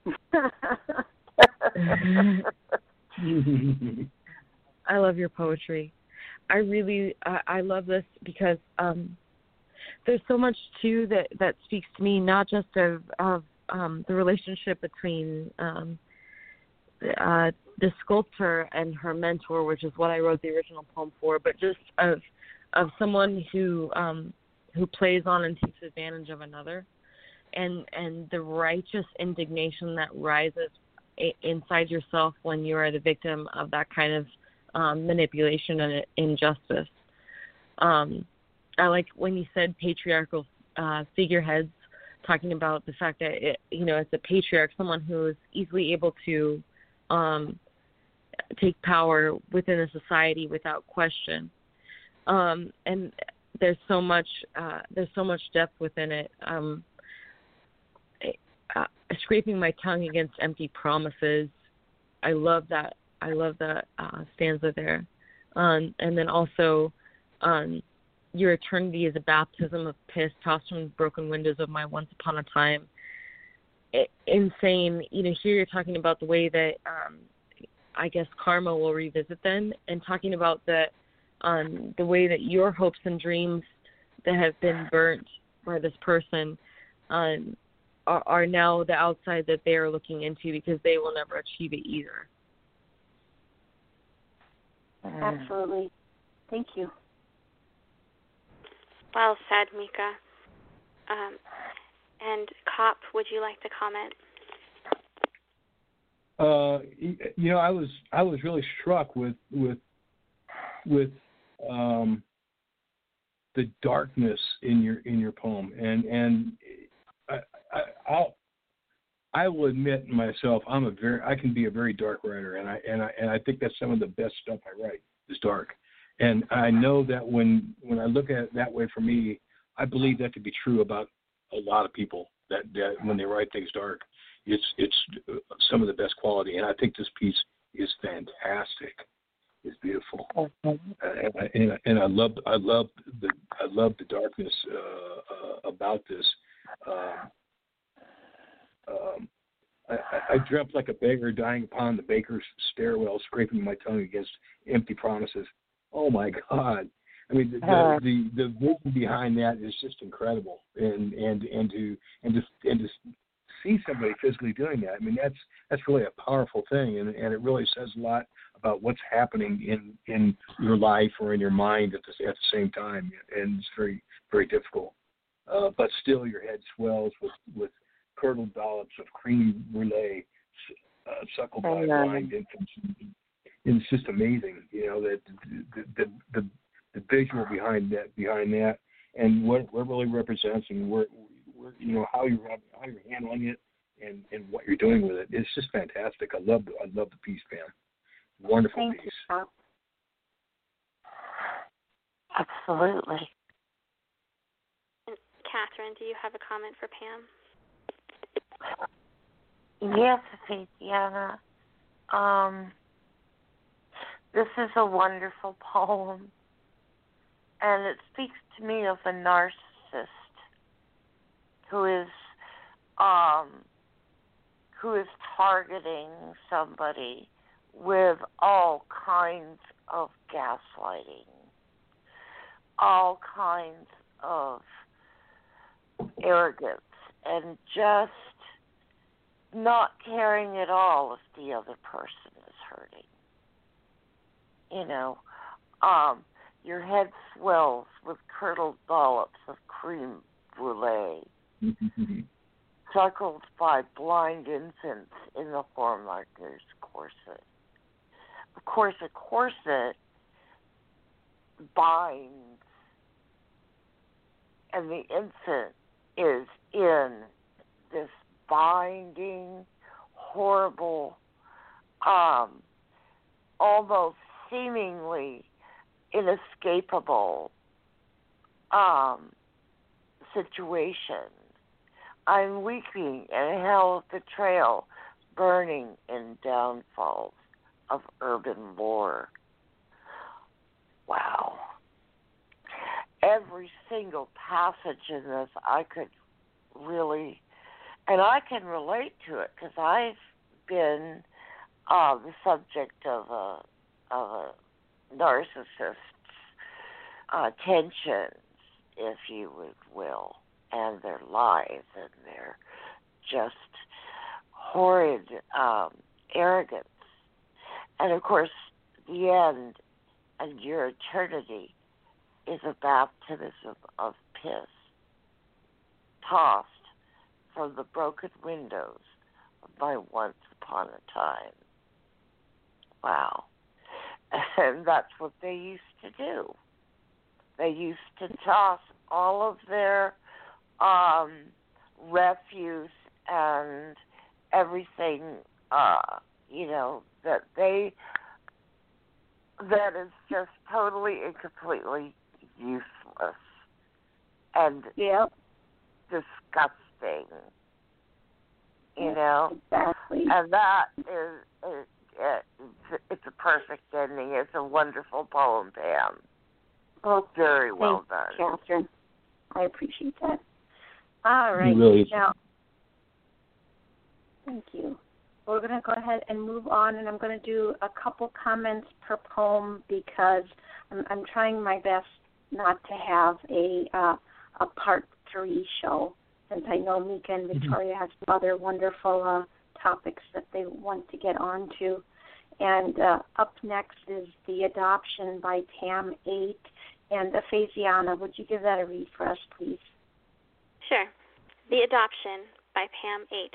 I love your poetry. I really, I, I love this because um, there's so much too that, that speaks to me, not just of, of um, the relationship between um, uh, the sculptor and her mentor, which is what I wrote the original poem for, but just of of someone who um, who plays on and takes advantage of another, and and the righteous indignation that rises a- inside yourself when you are the victim of that kind of um, manipulation and injustice. Um, I like when you said patriarchal uh, figureheads, talking about the fact that it, you know, as a patriarch, someone who is easily able to um, take power within a society without question. Um, and there's so much, uh, there's so much depth within it. Um, uh, scraping my tongue against empty promises. I love that. I love that uh, stanza there. Um, and then also, um, your eternity is a baptism of piss tossed from the broken windows of my once upon a time. It, insane. You know, here you're talking about the way that um, I guess karma will revisit them, and talking about the um, the way that your hopes and dreams that have been burnt by this person, um, are, are now the outside that they are looking into, because they will never achieve it either. Absolutely. Thank you. Well said, Mika. Um, and Cop, would you like to comment? Uh, you know, I was I was really struck with with with um, the darkness in your in your poem, and and I, I I'll I will admit myself, I'm a very I can be a very dark writer, and I and I and I think that's some of the best stuff I write is dark, and I know that when when I look at it that way, for me, I believe that to be true about a lot of people, that, that when they write things dark, it's it's some of the best quality, and I think this piece is fantastic. It's beautiful, and, I, and, I, and I love I love the I love the darkness uh, uh, about this. Uh, um, I, I dreamt like a beggar dying upon the baker's stairwell, scraping my tongue against empty promises. Oh my God! I mean, the the, the, the vision behind that is just incredible, and and and to and to and to see somebody physically doing that. I mean, that's that's really a powerful thing, and and it really says a lot about what's happening in, in your life or in your mind at the at the same time, and it's very very difficult. Uh, but still, your head swells with with curdled dollops of cream brulee uh, suckled by blind infants. And it's just amazing, you know, that the the, the the visual behind that behind that, and what what it really represents, and where, where you know how you how you're handling it, and, and what you're doing with it. It's just fantastic. I love I love the piece, man. Wonderful Thank piece. You, Absolutely. And Catherine, do you have a comment for Pam? Yes, Diana. Um, this is a wonderful poem, and it speaks to me of a narcissist who is um, who is targeting somebody with all kinds of gaslighting, all kinds of arrogance, and just not caring at all if the other person is hurting. You know, um, your head swells with curdled dollops of cream brulee, suckled by blind infants in the whoremonger's corset. Of course, a corset binds, and the infant is in this binding, horrible, um, almost seemingly inescapable um, situation. I'm weeping in a hell of betrayal, burning in downfalls of urban lore. Wow. Every single passage in this I could really, and I can relate to it because I've been uh, the subject of a of a narcissist's uh, tensions, if you would will, and their lies and their just horrid um, arrogance. And of course, the end and your eternity is a baptism of piss, tossed from the broken windows of my once upon a time. Wow. And that's what they used to do. They used to toss all of their um, refuse and everything, uh, you know, that they, that is just totally and completely useless and yep. disgusting, you know? Exactly. And that is, is it's, it's a perfect ending. It's a wonderful poem, Pam. Well, very well thanks, done. Catherine. I appreciate that. All right. Really now, thank you. We're going to go ahead and move on, and I'm going to do a couple comments per poem because I'm, I'm trying my best not to have a uh, a part three show since I know Mika and Victoria have some other wonderful uh, topics that they want to get onto. And uh, up next is The Adoption by Tam eight. And uh, Faziana, would you give that a read for us, please? Sure. The Adoption by Pam eight.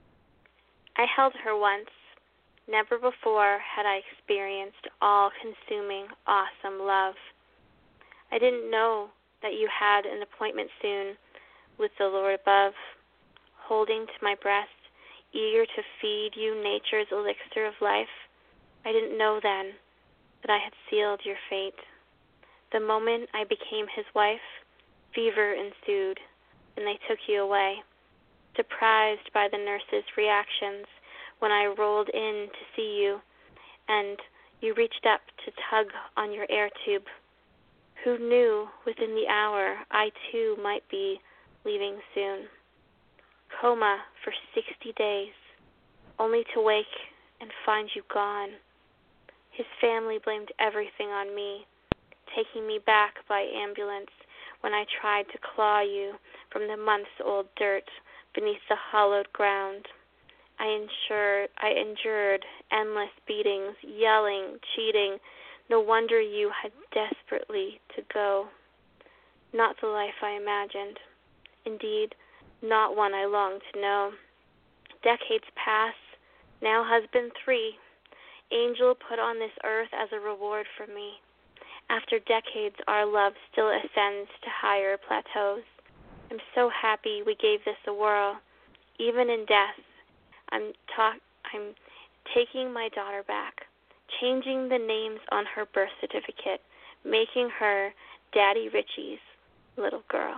I held her once. Never before had I experienced all-consuming, awesome love. I didn't know that you had an appointment soon with the Lord above, holding to my breast, eager to feed you nature's elixir of life. I didn't know then that I had sealed your fate. The moment I became his wife, fever ensued, and they took you away, surprised by the nurse's reactions when I rolled in to see you, and you reached up to tug on your air tube. Who knew within the hour I too might be leaving soon? Coma for sixty days, only to wake and find you gone. His family blamed everything on me, taking me back by ambulance when I tried to claw you from the months-old dirt beneath the hollowed ground. I ensured, I endured endless beatings, yelling, cheating. No wonder you had desperately to go. Not the life I imagined. Indeed, not one I longed to know. Decades pass, now husband three. Angel put on this earth as a reward for me. After decades, our love still ascends to higher plateaus. I'm so happy we gave this a whirl. Even in death, I'm talk. I'm taking my daughter back, changing the names on her birth certificate, making her Daddy Richie's little girl.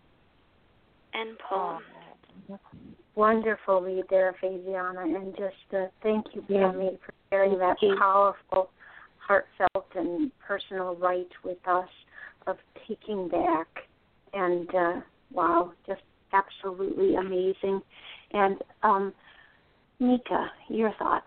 End poem. Oh, wonderful read there, Faziana, and just uh, thank you, Pammy, for sharing that powerful, heartfelt, and personal right with us of taking back. And uh, wow, just absolutely amazing. And um, Mika, your thoughts?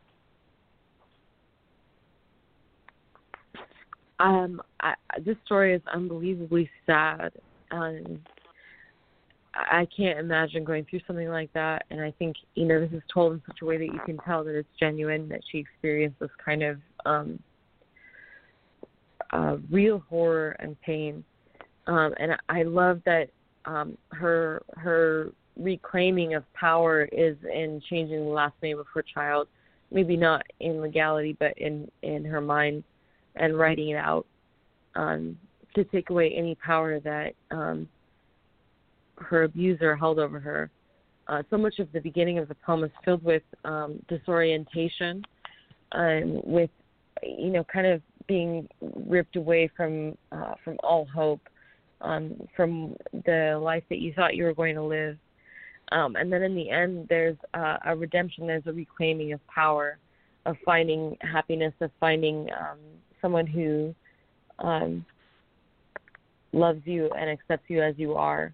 Um, I, this story is unbelievably sad. Um, I can't imagine going through something like that. And I think, you know, this is told in such a way that you can tell that it's genuine, that she experienced this kind of um, uh, real horror and pain. Um, and I love that um, her her reclaiming of power is in changing the last name of her child, maybe not in legality, but in, in her mind, and writing it out um, to take away any power that um, her abuser held over her. Uh, so much of the beginning of the poem is filled with um, disorientation, um, with, you know, kind of being ripped away from uh, from all hope, um, from the life that you thought you were going to live. Um, and then in the end, there's uh, a redemption, there's a reclaiming of power, of finding happiness, of finding um, someone who um, loves you and accepts you as you are.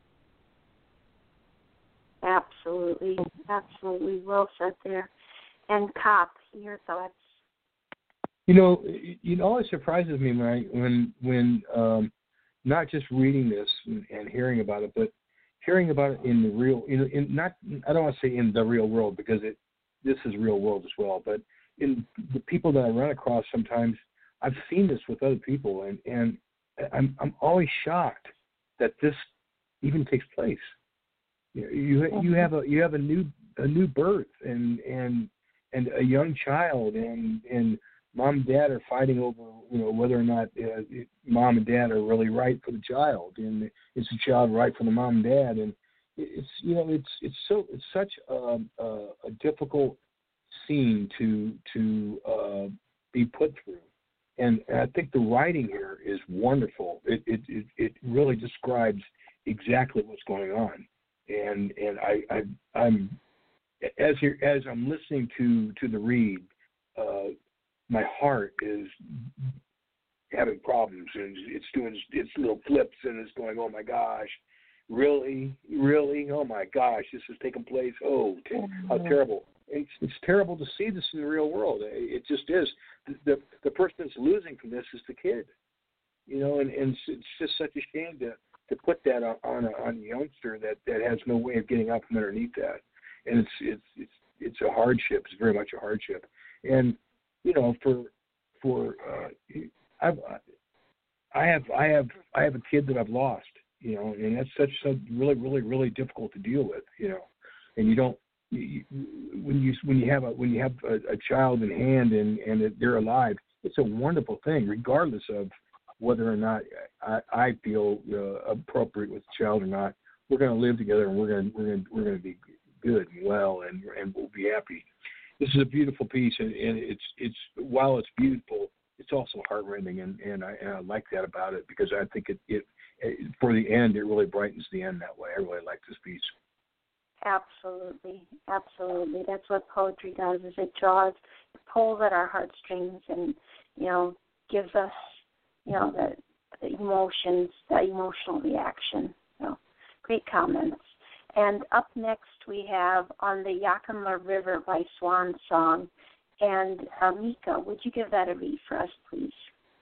Absolutely, absolutely. Well said there. And Cop, your thoughts? You know, it always surprises me when I, when when um, not just reading this and, and hearing about it, but hearing about it in the real, in, in not, I don't want to say in the real world because it, this is real world as well, but in the people that I run across sometimes, I've seen this with other people, and, and I'm I'm always shocked that this even takes place. You you, you have a you have a new a new birth and and and a young child, and and mom and dad are fighting over, you know, whether or not uh, it, mom and dad are really right for the child, and is the child right for the mom and dad, and it's, you know, it's it's so it's such a, a, a difficult scene to to uh, be put through, and, and I think the writing here is wonderful. It it it, it really describes exactly what's going on, and and I, I I'm as you're, as I'm listening to to the read. Uh, My heart is having problems, and it's doing its little flips, and it's going, oh, my gosh, really, really, oh, my gosh, this is taking place. Oh, how terrible. It's, it's terrible to see this in the real world. It just is. The, the, the person that's losing from this is the kid, you know, and, and it's, it's just such a shame to, to put that on on a, on a youngster that, that has no way of getting out from underneath that, and it's it's it's it's a hardship. It's very much a hardship, and you know for for uh, I've I have I have I have a kid that I've lost, you know, and that's such so really really really difficult to deal with, you know, and you don't you, when you when you have a when you have a, a child in hand and and they're alive, it's a wonderful thing, regardless of whether or not I, I feel uh, appropriate with the child or not. We're going to live together, and we're going to we're going to, we're going to be good and well, and and we'll be happy. This is a beautiful piece, and, and it's it's while it's beautiful, it's also heartrending, and and I, and I like that about it because I think it, it it for the end it really brightens the end that way. I really like this piece. Absolutely, absolutely. That's what poetry does. Is it draws, it pulls at our heartstrings, and you know gives us you know the, the emotions, the emotional reaction. So great comments. And up next we have On the Yakima River by Swan Song. And uh, Mika, would you give that a read for us, please?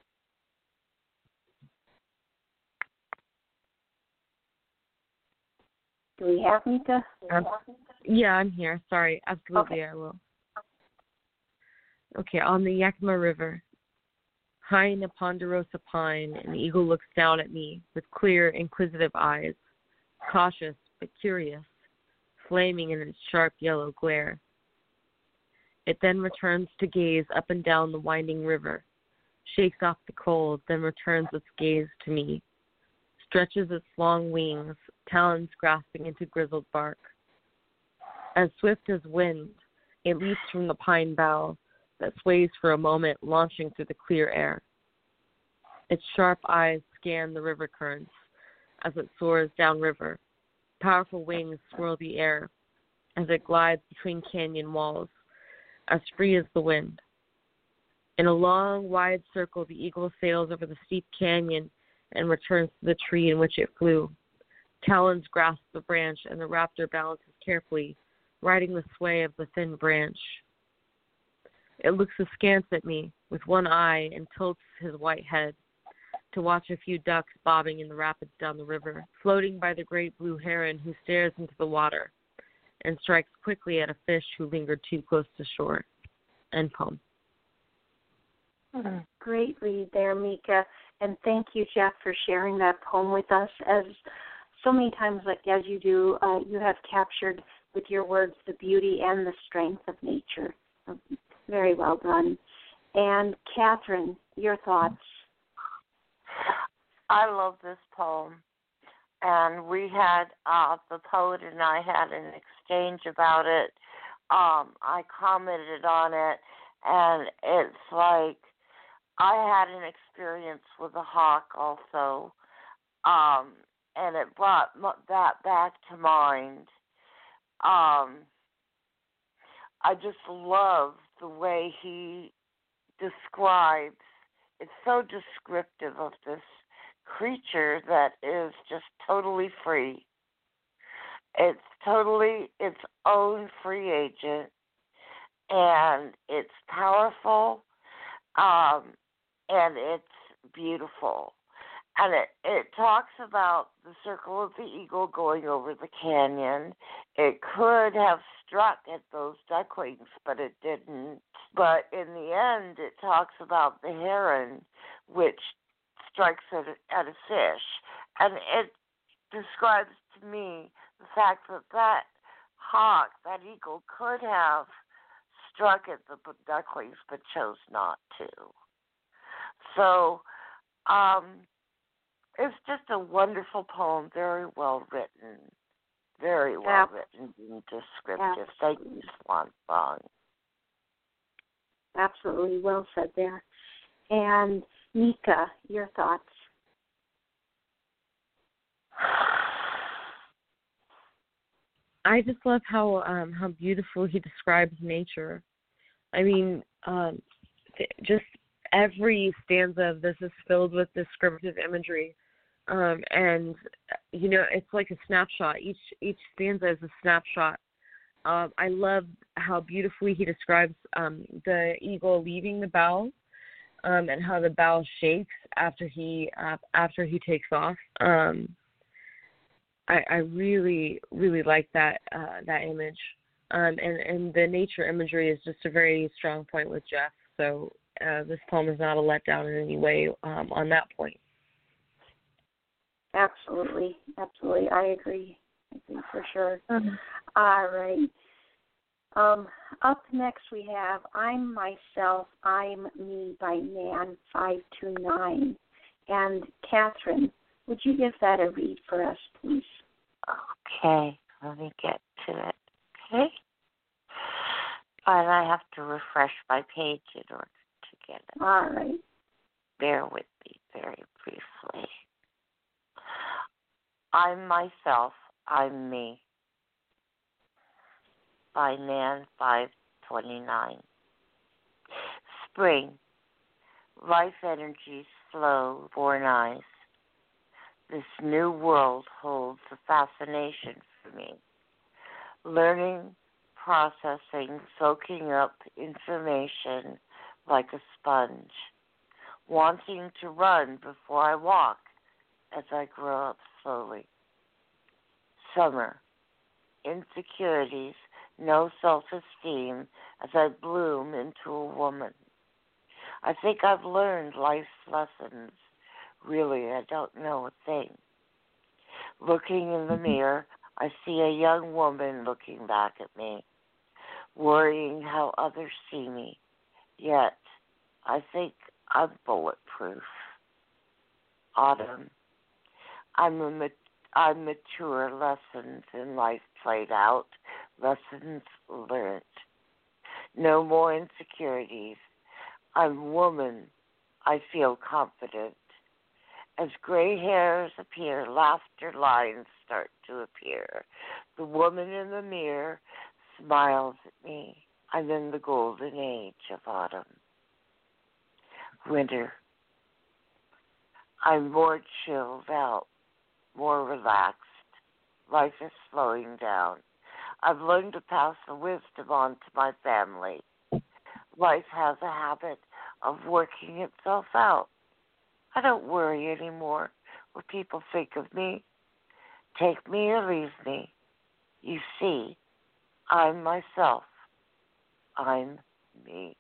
Do we have Mika? Um, yeah, I'm here. Sorry. Absolutely, okay. I will. Okay, On the Yakima River. High in a ponderosa pine, an eagle looks down at me with clear, inquisitive eyes, cautious but curious, flaming in its sharp yellow glare. It then returns to gaze up and down the winding river, shakes off the cold, then returns its gaze to me, stretches its long wings, talons grasping into grizzled bark. As swift as wind, it leaps from the pine bough that sways for a moment, launching through the clear air. Its sharp eyes scan the river currents as it soars downriver. Powerful wings swirl the air as it glides between canyon walls, as free as the wind. In a long, wide circle, the eagle sails over the steep canyon and returns to the tree in which it flew. Talons grasp the branch, and the raptor balances carefully, riding the sway of the thin branch. It looks askance at me with one eye and tilts his white head to watch a few ducks bobbing in the rapids down the river, floating by the great blue heron who stares into the water and strikes quickly at a fish who lingered too close to shore. End poem. Great read there, Mika. And thank you, Jeff, for sharing that poem with us. As so many times, like as you do, uh, you have captured with your words the beauty and the strength of nature. Very well done. And Catherine, your thoughts? I love this poem. And we had, uh, the poet and I had an exchange about it. Um, I commented on it, and it's like I had an experience with a hawk also, um, and it brought that back to mind. Um, I just love the way he describes, it's so descriptive of this creature that is just totally free. It's totally its own free agent, and it's powerful, um, and it's beautiful. And it, it talks about the circle of the eagle going over the canyon. It could have struck at those ducklings, but it didn't. But in the end, it talks about the heron, which strikes at a, at a fish. And it describes to me the fact that that hawk, that eagle, could have struck at the ducklings, but chose not to. So, um, it's just a wonderful poem, very well written, very well written and descriptive. Thank you, Swan Song. Absolutely, well said there. And Mika, your thoughts? I just love how um, how beautiful he describes nature. I mean, um, just every stanza of this is filled with descriptive imagery. Um, and, you know, it's like a snapshot. Each each stanza is a snapshot. Um, I love how beautifully he describes um, the eagle leaving the bough um, and how the bough shakes after he uh, after he takes off. Um, I, I really, really like that uh, that image. Um, and, and the nature imagery is just a very strong point with Jeff. So uh, this poem is not a letdown in any way um, on that point. Absolutely. Absolutely. I agree. I think for sure. Mm-hmm. All right. Um, up next we have I'm Myself, I'm Me by Man five two nine. And Catherine, would you give that a read for us, please? Okay, let me get to it. Okay. And I have to refresh my page in order to get it. All right. Bear with me very briefly. I'm Myself, I'm Me by Man five twenty-nine. Spring. Life energies flow born eyes. This new world holds a fascination for me. Learning, processing, soaking up information like a sponge. Wanting to run before I walk as I grow up slowly. Summer. Insecurities, no self-esteem as I bloom into a woman. I think I've learned life's lessons. Really, I don't know a thing. Looking in the mirror, I see a young woman looking back at me, worrying how others see me. Yet, I think I'm bulletproof. Autumn. I'm a mat- I'm mature, lessons in life played out, lessons learned. No more insecurities. I'm woman. I feel confident. As gray hairs appear, laughter lines start to appear. The woman in the mirror smiles at me. I'm in the golden age of autumn. Winter. I'm more chilled out, more relaxed. Life is slowing down. I've learned to pass the wisdom on to my family. Life has a habit of working itself out. I don't worry anymore what people think of me. Take me or leave me. You see, I'm myself. I'm me.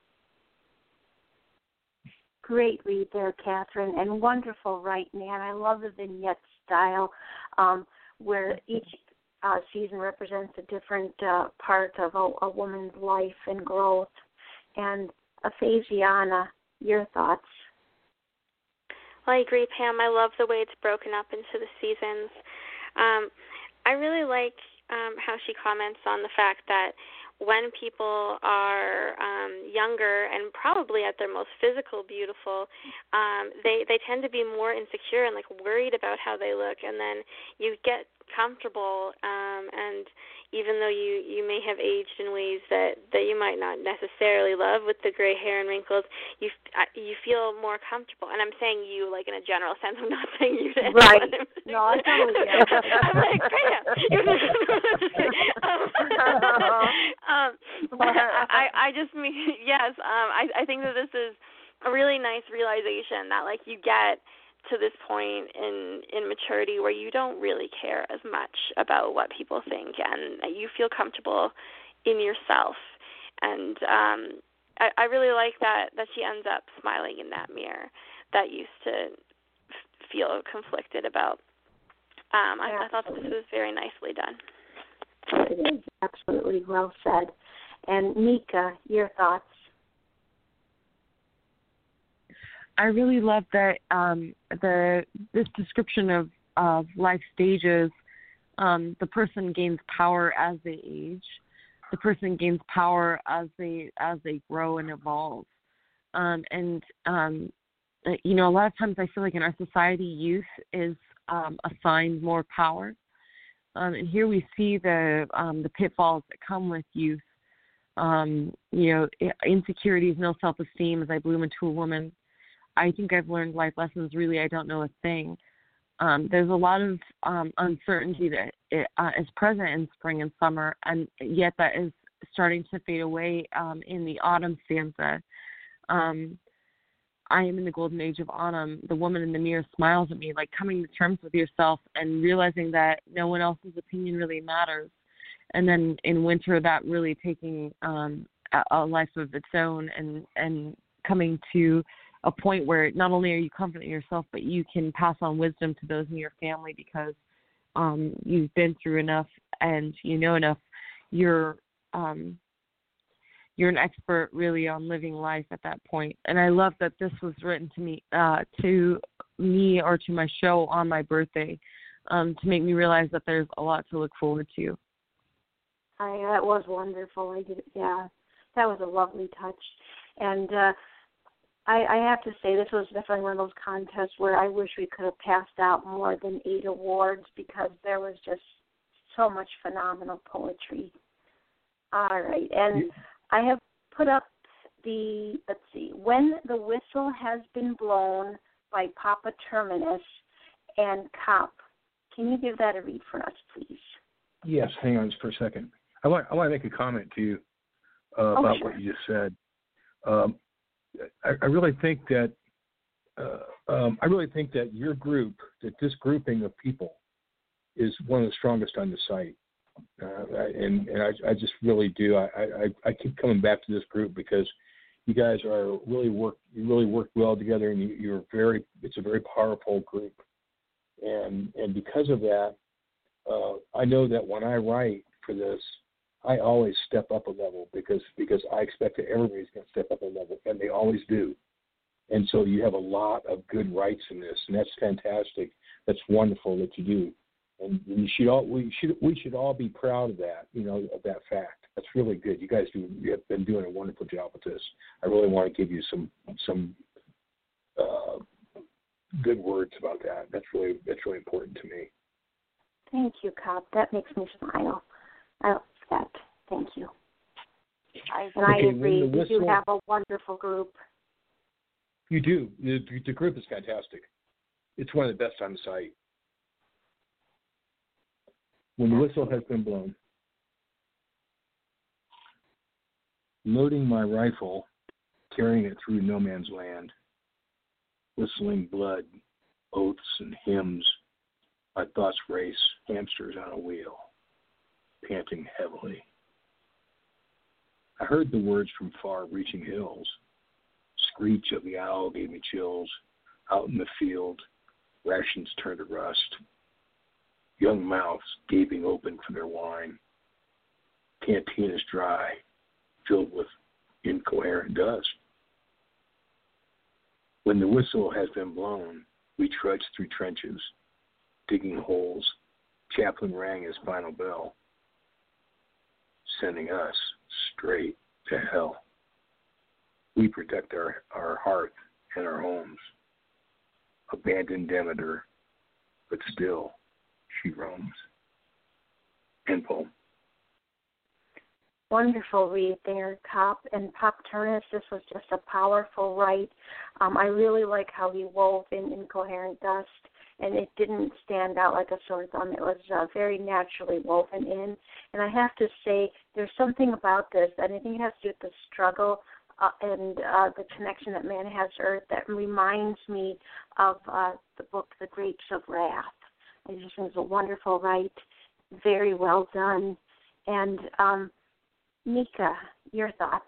Great read there, Catherine, and wonderful right, man. I love the vignette style um, where each uh, season represents a different uh, part of a, a woman's life and growth. And Aphasiana, your thoughts? Well, I agree, Pam. I love the way it's broken up into the seasons. Um, I really like um, how she comments on the fact that when people are um, younger and probably at their most physical beautiful, um, they, they tend to be more insecure and like worried about how they look. And then you get comfortable, um, and even though you, you may have aged in ways that, that you might not necessarily love with the gray hair and wrinkles, you you feel more comfortable. And I'm saying you like in a general sense. I'm not saying you to anyone. Right. No, I totally get it. I'm like, Pam. um, um, I, I just mean, yes, um, I, I think that this is a really nice realization that like you get to this point in, in maturity where you don't really care as much about what people think and you feel comfortable in yourself. And um, I, I really like that, that she ends up smiling in that mirror that used to f- feel conflicted about. Um, I, I thought this was very nicely done. It is absolutely well said. And Mika, your thoughts? I really love that um, the this description of, of life stages. Um, the person gains power as they age. The person gains power as they as they grow and evolve. Um, and um, you know, a lot of times I feel like in our society, youth is um, assigned more power. Um, and here we see the um, the pitfalls that come with youth. Um, you know, insecurities, no self-esteem as I bloom into a woman. I think I've learned life lessons. Really, I don't know a thing. Um, there's a lot of um, uncertainty that it, uh, is present in spring and summer, and yet that is starting to fade away um, in the autumn stanza. Um, I am in the golden age of autumn. The woman in the mirror smiles at me, like coming to terms with yourself and realizing that no one else's opinion really matters. And then in winter, that really taking um, a, a life of its own and, and coming to a point where not only are you comforting yourself, but you can pass on wisdom to those in your family because um, you've been through enough and you know enough. You're um, you're an expert really on living life at that point. And I love that this was written to me uh, to me or to my show on my birthday um, to make me realize that there's a lot to look forward to. I, that was wonderful. I did, yeah, that was a lovely touch. And uh, I, I have to say, this was definitely one of those contests where I wish we could have passed out more than eight awards because there was just so much phenomenal poetry. All right, and I have put up the, let's see, When the Whistle Has Been Blown by Papa Terminus and Cop. Can you give that a read for us, please? Yes, hang on just for a second. I want I want to make a comment to you uh, oh, about sure. what you just said. Um, I, I really think that uh, um, I really think that your group, that this grouping of people, is one of the strongest on the site, uh, and and I, I just really do. I, I, I keep coming back to this group because you guys are really work you really work well together, and you, you're very. It's a very powerful group, and and because of that, uh, I know that when I write for this, I always step up a level because because I expect that everybody's going to step up a level, and they always do. And so you have a lot of good rights in this, and that's fantastic. That's wonderful that you do, and you should all we should we should all be proud of that. You know, of that fact. That's really good. You guys do. You have been doing a wonderful job with this. I really want to give you some some uh, good words about that. That's really that's really important to me. Thank you, Cop. That makes me smile. I like that. Thank you. I, and okay, I agree. You do have a wonderful group. You do. The, the group is fantastic. It's one of the best on the site. When the whistle has been blown, loading my rifle, carrying it through no man's land, whistling blood, oaths and hymns, my thoughts race, hamsters on a wheel, panting heavily. I heard the words from far-reaching hills. Screech of the owl gave me chills. Out in the field, rations turned to rust. Young mouths gaping open for their wine. Cantinas dry, filled with incoherent dust. When the whistle has been blown, we trudge through trenches, digging holes. Chaplain rang his final bell, sending us straight to hell. We protect our, our hearth and our homes. Abandoned Demeter, but still she roams. End poem. Wonderful read there, Cop. And Pop Turnus, this was just a powerful write. Um, I really like how he wove in incoherent dust, and it didn't stand out like a sore thumb. It was uh, very naturally woven in. And I have to say, there's something about this, and I think it has to do with the struggle uh, and uh, the connection that man has to earth that reminds me of uh, the book, The Grapes of Wrath. I just think it's a wonderful write, very well done. And um, Mika, your thoughts?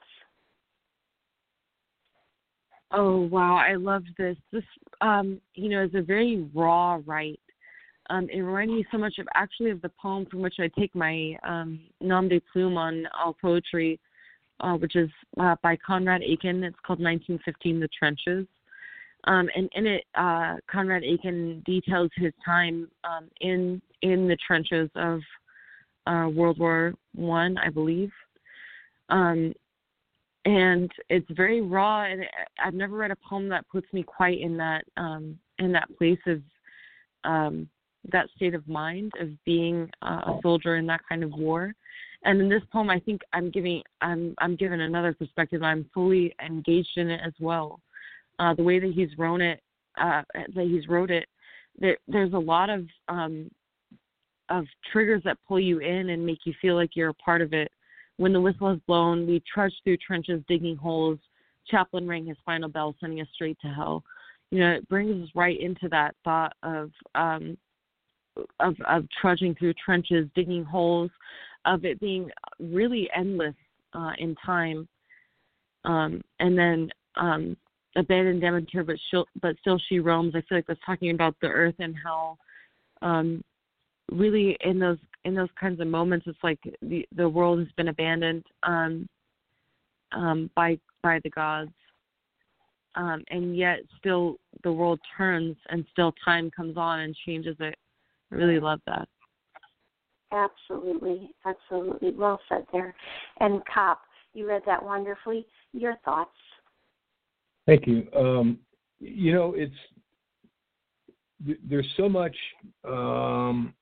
Oh, wow, I loved this. This, um, you know, is a very raw write. Um, it reminded me so much of, actually, of the poem from which I take my um, nom de plume on all poetry, uh, which is uh, by Conrad Aiken. It's called nineteen fifteen, The Trenches. Um, and in it, uh, Conrad Aiken details his time um, in in the trenches of uh, World War One, I, I believe. Um, and it's very raw, and I've never read a poem that puts me quite in that um, in that place of um, that state of mind of being uh, a soldier in that kind of war. And in this poem, I think I'm giving I'm I'm given another perspective. I'm fully engaged in it as well. Uh, the way that he's wrote it, uh, that he's wrote it, there, there's a lot of um, of triggers that pull you in and make you feel like you're a part of it. When the whistle has blown, we trudge through trenches, digging holes. chaplain rang his final bell, sending us straight to hell. You know, it brings us right into that thought of um, of, of trudging through trenches, digging holes, of it being really endless uh, in time. Um, and then um, abandoned Demeter, but, she'll, but still she roams. I feel like that's talking about the earth and how um, really in those in those kinds of moments, it's like the, the world has been abandoned um, um, by by the gods. Um, and yet still the world turns and still time comes on and changes it. I really love that. Absolutely, absolutely. Well said there. And Cop, you read that wonderfully. Your thoughts? Thank you. Um, you know, it's there's so much um,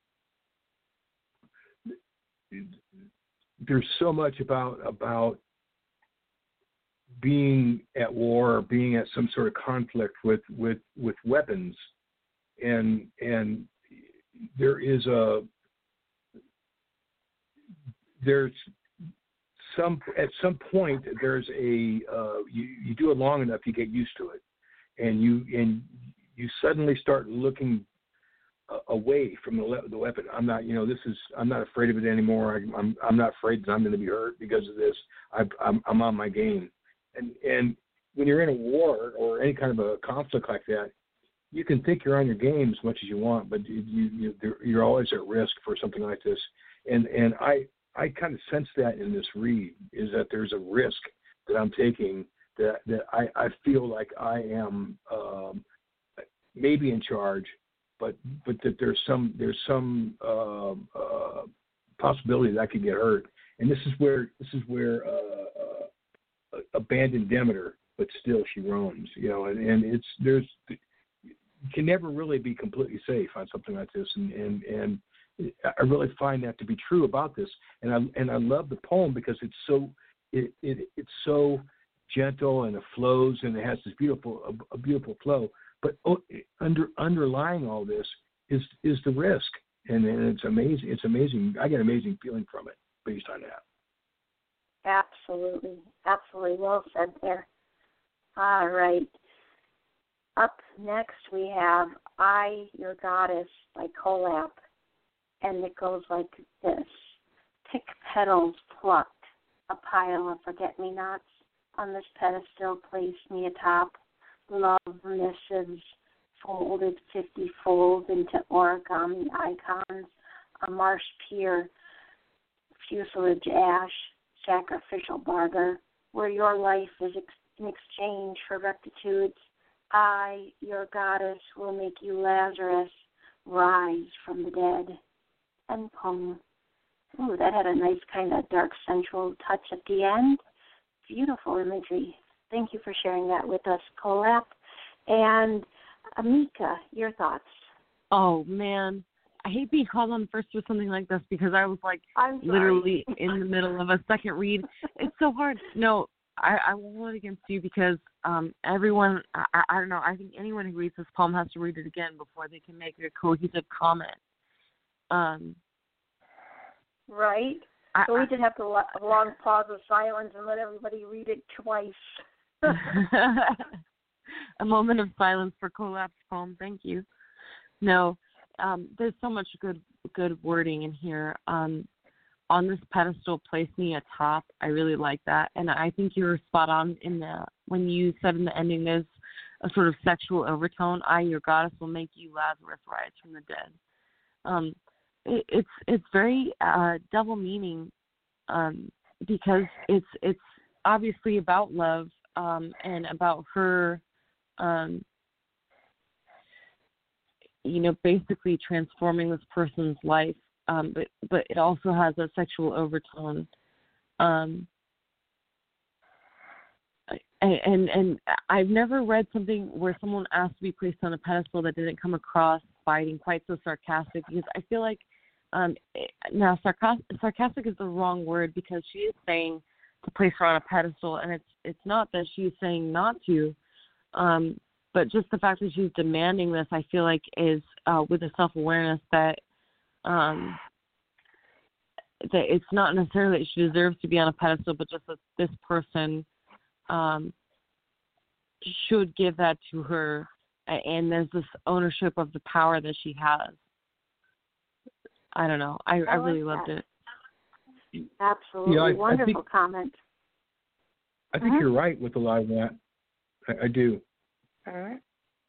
there's so much about about being at war or being at some sort of conflict with, with, with weapons. And and there is a there's some at some point there's a uh, you, you do it long enough, you get used to it. And you and you suddenly start looking away from the, le- the weapon. I'm not, you know, this is, I'm not afraid of it anymore. I, I'm, I'm not afraid that I'm going to be hurt because of this. I, I'm, I'm on my game. And, and when you're in a war or any kind of a conflict like that, you can think you're on your game as much as you want, but you, you, you're always at risk for something like this. And, and I, I kind of sense that in this read is that there's a risk that I'm taking that, that I, I feel like I am um, maybe in charge, but but that there's some there's some uh, uh, possibility that I could get hurt, and this is where this is where uh, uh, abandoned Demeter, but still she roams, you know, and, and it's there's you can never really be completely safe on something like this, and and and I really find that to be true about this, and I and I love the poem because it's so it, it it's so gentle and it flows and it has this beautiful a, a beautiful flow. But under underlying all this is is the risk, and, and it's amazing. It's amazing. I get an amazing feeling from it based on that. Absolutely, absolutely. Well said there. All right. Up next we have "I, Your Goddess" by Collab, and it goes like this: pick petals plucked, a pile of forget-me-nots on this pedestal, place me atop. Love missives folded fifty-fold into origami icons, a marsh pier, fuselage ash, sacrificial barter, where your life is ex- in exchange for rectitudes. I, your goddess, will make you Lazarus, rise from the dead. End poem. Ooh, that had a nice kind of dark sensual touch at the end. Beautiful imagery. Thank you for sharing that with us, Collab. And Amika, your thoughts? Oh, man. I hate being called on first with something like this because I was like I'm literally in the middle of a second read. It's so hard. No, I, I won't hold it against you because um, everyone, I, I don't know, I think anyone who reads this poem has to read it again before they can make a cohesive comment. Um, right? I, so we did have to a long pause of silence and let everybody read it twice. A moment of silence for Collapse poem. Thank you. No, um, there's so much good good wording in here. Um, on this pedestal, place me atop. I really like that, and I think you were spot on in the when you said in the ending there's a sort of sexual overtone. I, your goddess, will make you Lazarus, rise from the dead. Um, it, it's it's very uh, double meaning um, because it's it's obviously about love um, and about her. Um, you know, basically transforming this person's life, um, but but it also has a sexual overtone. Um, and, and and I've never read something where someone asked to be placed on a pedestal that didn't come across biting, quite so sarcastic. Because I feel like um, now sarcastic, sarcastic is the wrong word because she is saying to place her on a pedestal, and it's it's not that she's saying not to. Um, but just the fact that she's demanding this, I feel like, is uh, with a self-awareness that um, that it's not necessarily that she deserves to be on a pedestal, but just that this person um, should give that to her, and there's this ownership of the power that she has. I don't know. I, I, I really like loved that. it. Absolutely. Yeah, I, Wonderful I think, comment. I think uh-huh. you're right with a lot of that. I, I do. All right.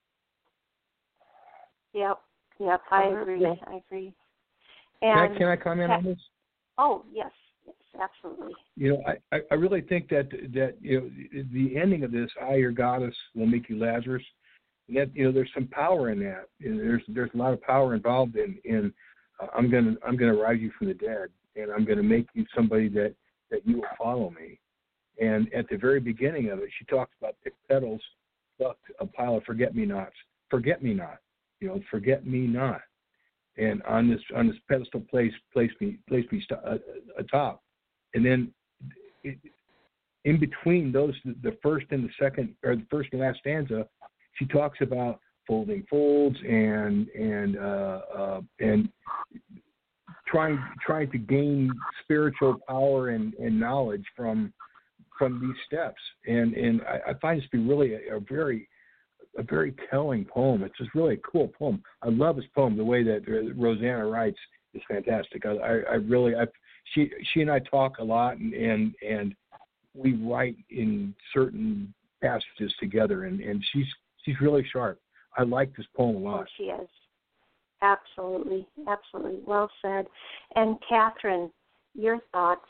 Yep. Yep. I agree. Yeah. I agree. Can I, And can I comment on this? Oh, yes. Yes, absolutely. You know, I, I really think that that you know the ending of this, I, your goddess, will make you Lazarus. And that you know, there's some power in that. And there's there's a lot of power involved in in uh, I'm gonna I'm gonna rise you from the dead, and I'm gonna make you somebody that that you will follow me. And at the very beginning of it, she talks about pick petals, plucked a pile of forget me nots. Forget me not, you know, forget me not. And on this on this pedestal, place place me place me st- uh, atop, and then it, in between those, the first and the second, or the first and last stanza, she talks about folding folds and and uh, uh, and trying trying to gain spiritual power and, and knowledge from from these steps. And and I, I find this to be really a, a very a very telling poem. It's just really a cool poem. I love this poem. The way that Rosanna writes is fantastic. I, I, I really, I, she, she and I talk a lot, and, and, and we write in certain passages together, and, and she's, she's really sharp. I like this poem a lot. Oh, she is. Absolutely, absolutely. Well said. And Catherine, your thoughts?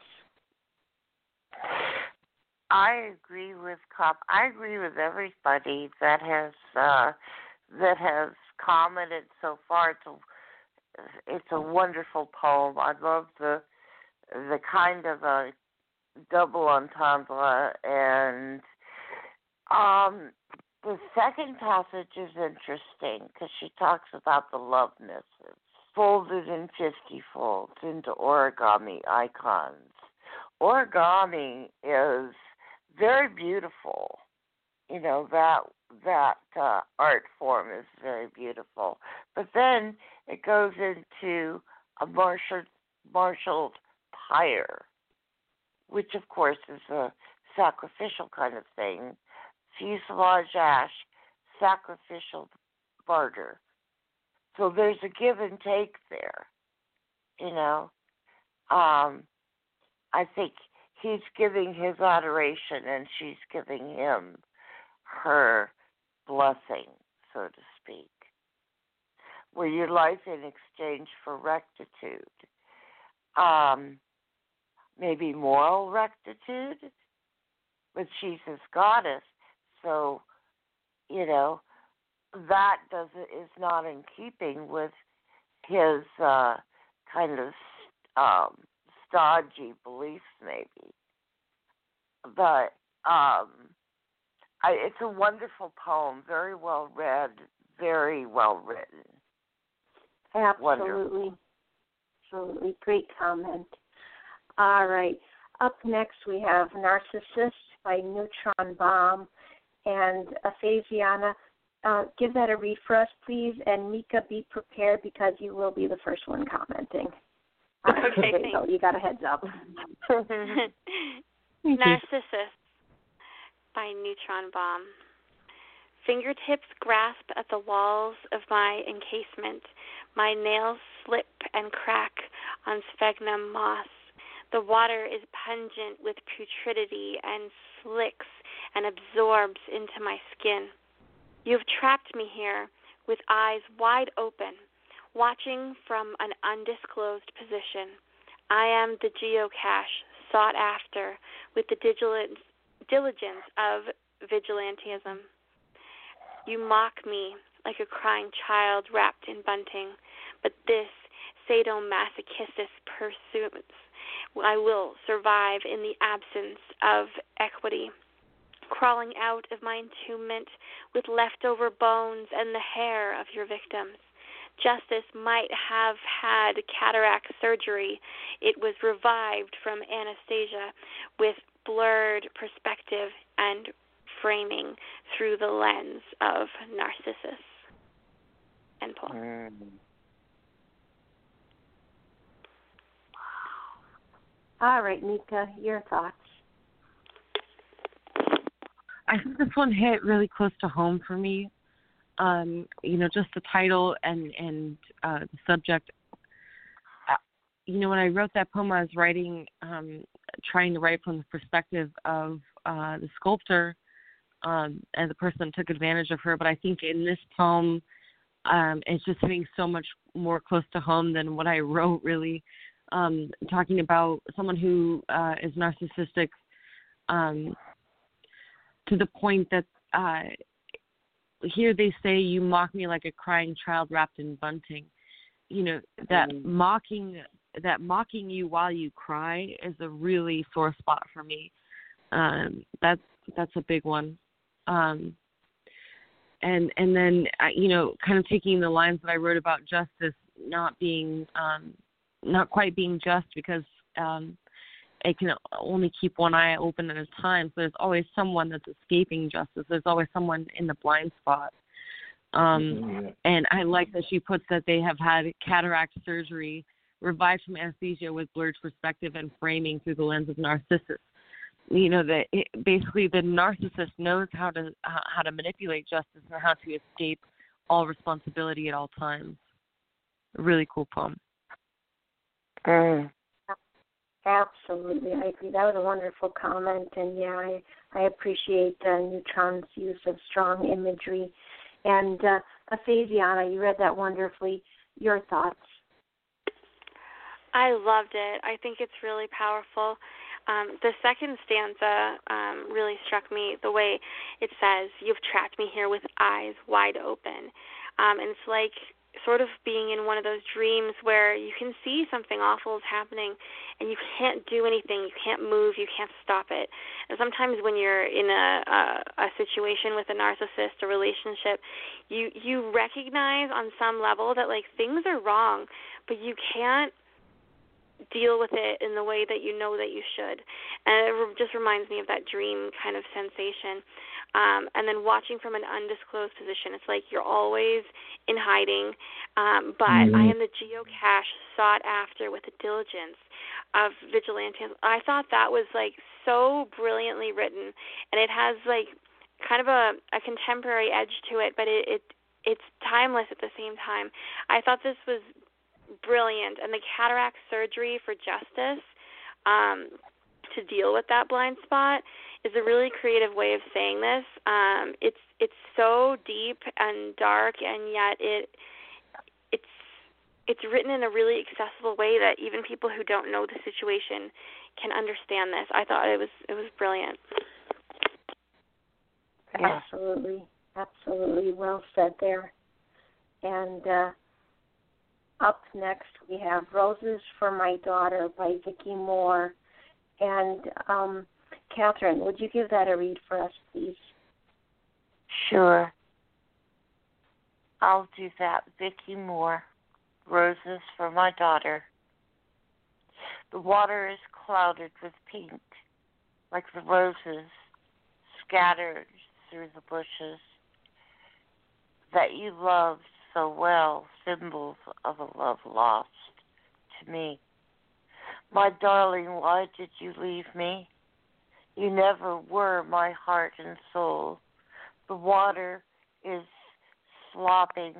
I agree with Cop. I agree with everybody that has uh, that has commented so far. It's a it's a wonderful poem. I love the the kind of a double entendre, and um, the second passage is interesting because she talks about the love missives folded in fifty folds into origami icons. Origami is very beautiful. You know, that that uh, art form is very beautiful. But then it goes into a marshal, marshaled pyre, which, of course, is a sacrificial kind of thing. Fuselage ash, sacrificial barter. So there's a give and take there, you know. Um, I think he's giving his adoration, and she's giving him her blessing, so to speak. Were your life in exchange for rectitude? Um, maybe moral rectitude? But she's his goddess, so, you know, that doesn't is not in keeping with his uh, kind of um, stodgy beliefs, maybe. But um, I, it's a wonderful poem, very well read, very well written. Absolutely. Wonderful. Absolutely. Great comment. All right. Up next, we have Narcissus by Neutron Bomb. And Aphasiana, uh, give that a read for us, please. And Mika, be prepared because you will be the first one commenting. All right, Okay, there you go. You got a heads up. Narcissus by Neutron Bomb. Fingertips grasp at the walls of my encasement. My nails slip and crack on sphagnum moss. The water is pungent with putridity and slicks and absorbs into my skin. You've trapped me here with eyes wide open, watching from an undisclosed position. I am the geocache sought after with the diligence, diligence of vigilantism. You mock me like a crying child wrapped in bunting, but this sadomasochistic pursuits I will survive in the absence of equity. Crawling out of my entombment with leftover bones and the hair of your victims. Justice might have had cataract surgery. It was revived from anesthesia with blurred perspective and framing through the lens of Narcissus. End poem. Mm. All right, Mika, your thoughts. I think this one hit really close to home for me. Um, you know, just the title and and uh, the subject. Uh, you know, when I wrote that poem, I was writing, um, trying to write from the perspective of uh, the sculptor um, and the person that took advantage of her. But I think in this poem, um, it's just hitting so much more close to home than what I wrote, really. Um, talking about someone who uh, is narcissistic um, to the point that uh, here they say, you mock me like a crying child wrapped in bunting. You know, that mm-hmm. mocking that mocking you while you cry is a really sore spot for me. Um, that's that's a big one. Um, and and then, uh, you know, kind of taking the lines that I wrote about justice not being, um, not quite being just because um, it can only keep one eye open at a time. So there's always someone that's escaping justice. There's always someone in the blind spot. Um, yeah. And I like that she puts that they have had cataract surgery, revived from anesthesia with blurred perspective and framing through the lens of Narcissus. You know, that it, basically the narcissist knows how to uh, how to manipulate justice and how to escape all responsibility at all times. A really cool poem. Mm. Absolutely, I agree. That was a wonderful comment, and yeah, I, I appreciate uh, Neutron's use of strong imagery. And uh, Aphasiana, you read that wonderfully. Your thoughts? I loved it. I think it's really powerful. Um, the second stanza um, really struck me, the way it says, "You've trapped me here with eyes wide open." Um, and it's like sort of being in one of those dreams where you can see something awful is happening and you can't do anything, you can't move, you can't stop it. And sometimes when you're in a, a, a situation with a narcissist, a relationship, you, you recognize on some level that, like, things are wrong, but you can't deal with it in the way that you know that you should. And it just reminds me of that dream kind of sensation. Um, and then watching from an undisclosed position, it's like you're always in hiding, um, but mm-hmm. I am the geocache sought after with the diligence of vigilantes. I thought that was, like, so brilliantly written, and it has, like, kind of a, a contemporary edge to it, but it, it it's timeless at the same time. I thought this was brilliant, and the cataract surgery for justice, um, to deal with that blind spot, is a really creative way of saying this. Um, it's it's so deep and dark, and yet it it's it's written in a really accessible way that even people who don't know the situation can understand this. I thought it was it was brilliant. Absolutely, absolutely well said there. And uh, up next we have "Roses for My Daughter" by Vicki Moore. And um, Catherine, would you give that a read for us, please? Sure. I'll do that. Vicki Moore, "Roses for My Daughter." The water is clouded with pink, like the roses scattered through the bushes that you loved so well, symbols of a love lost to me. My darling, why did you leave me? You never were my heart and soul. The water is slopping.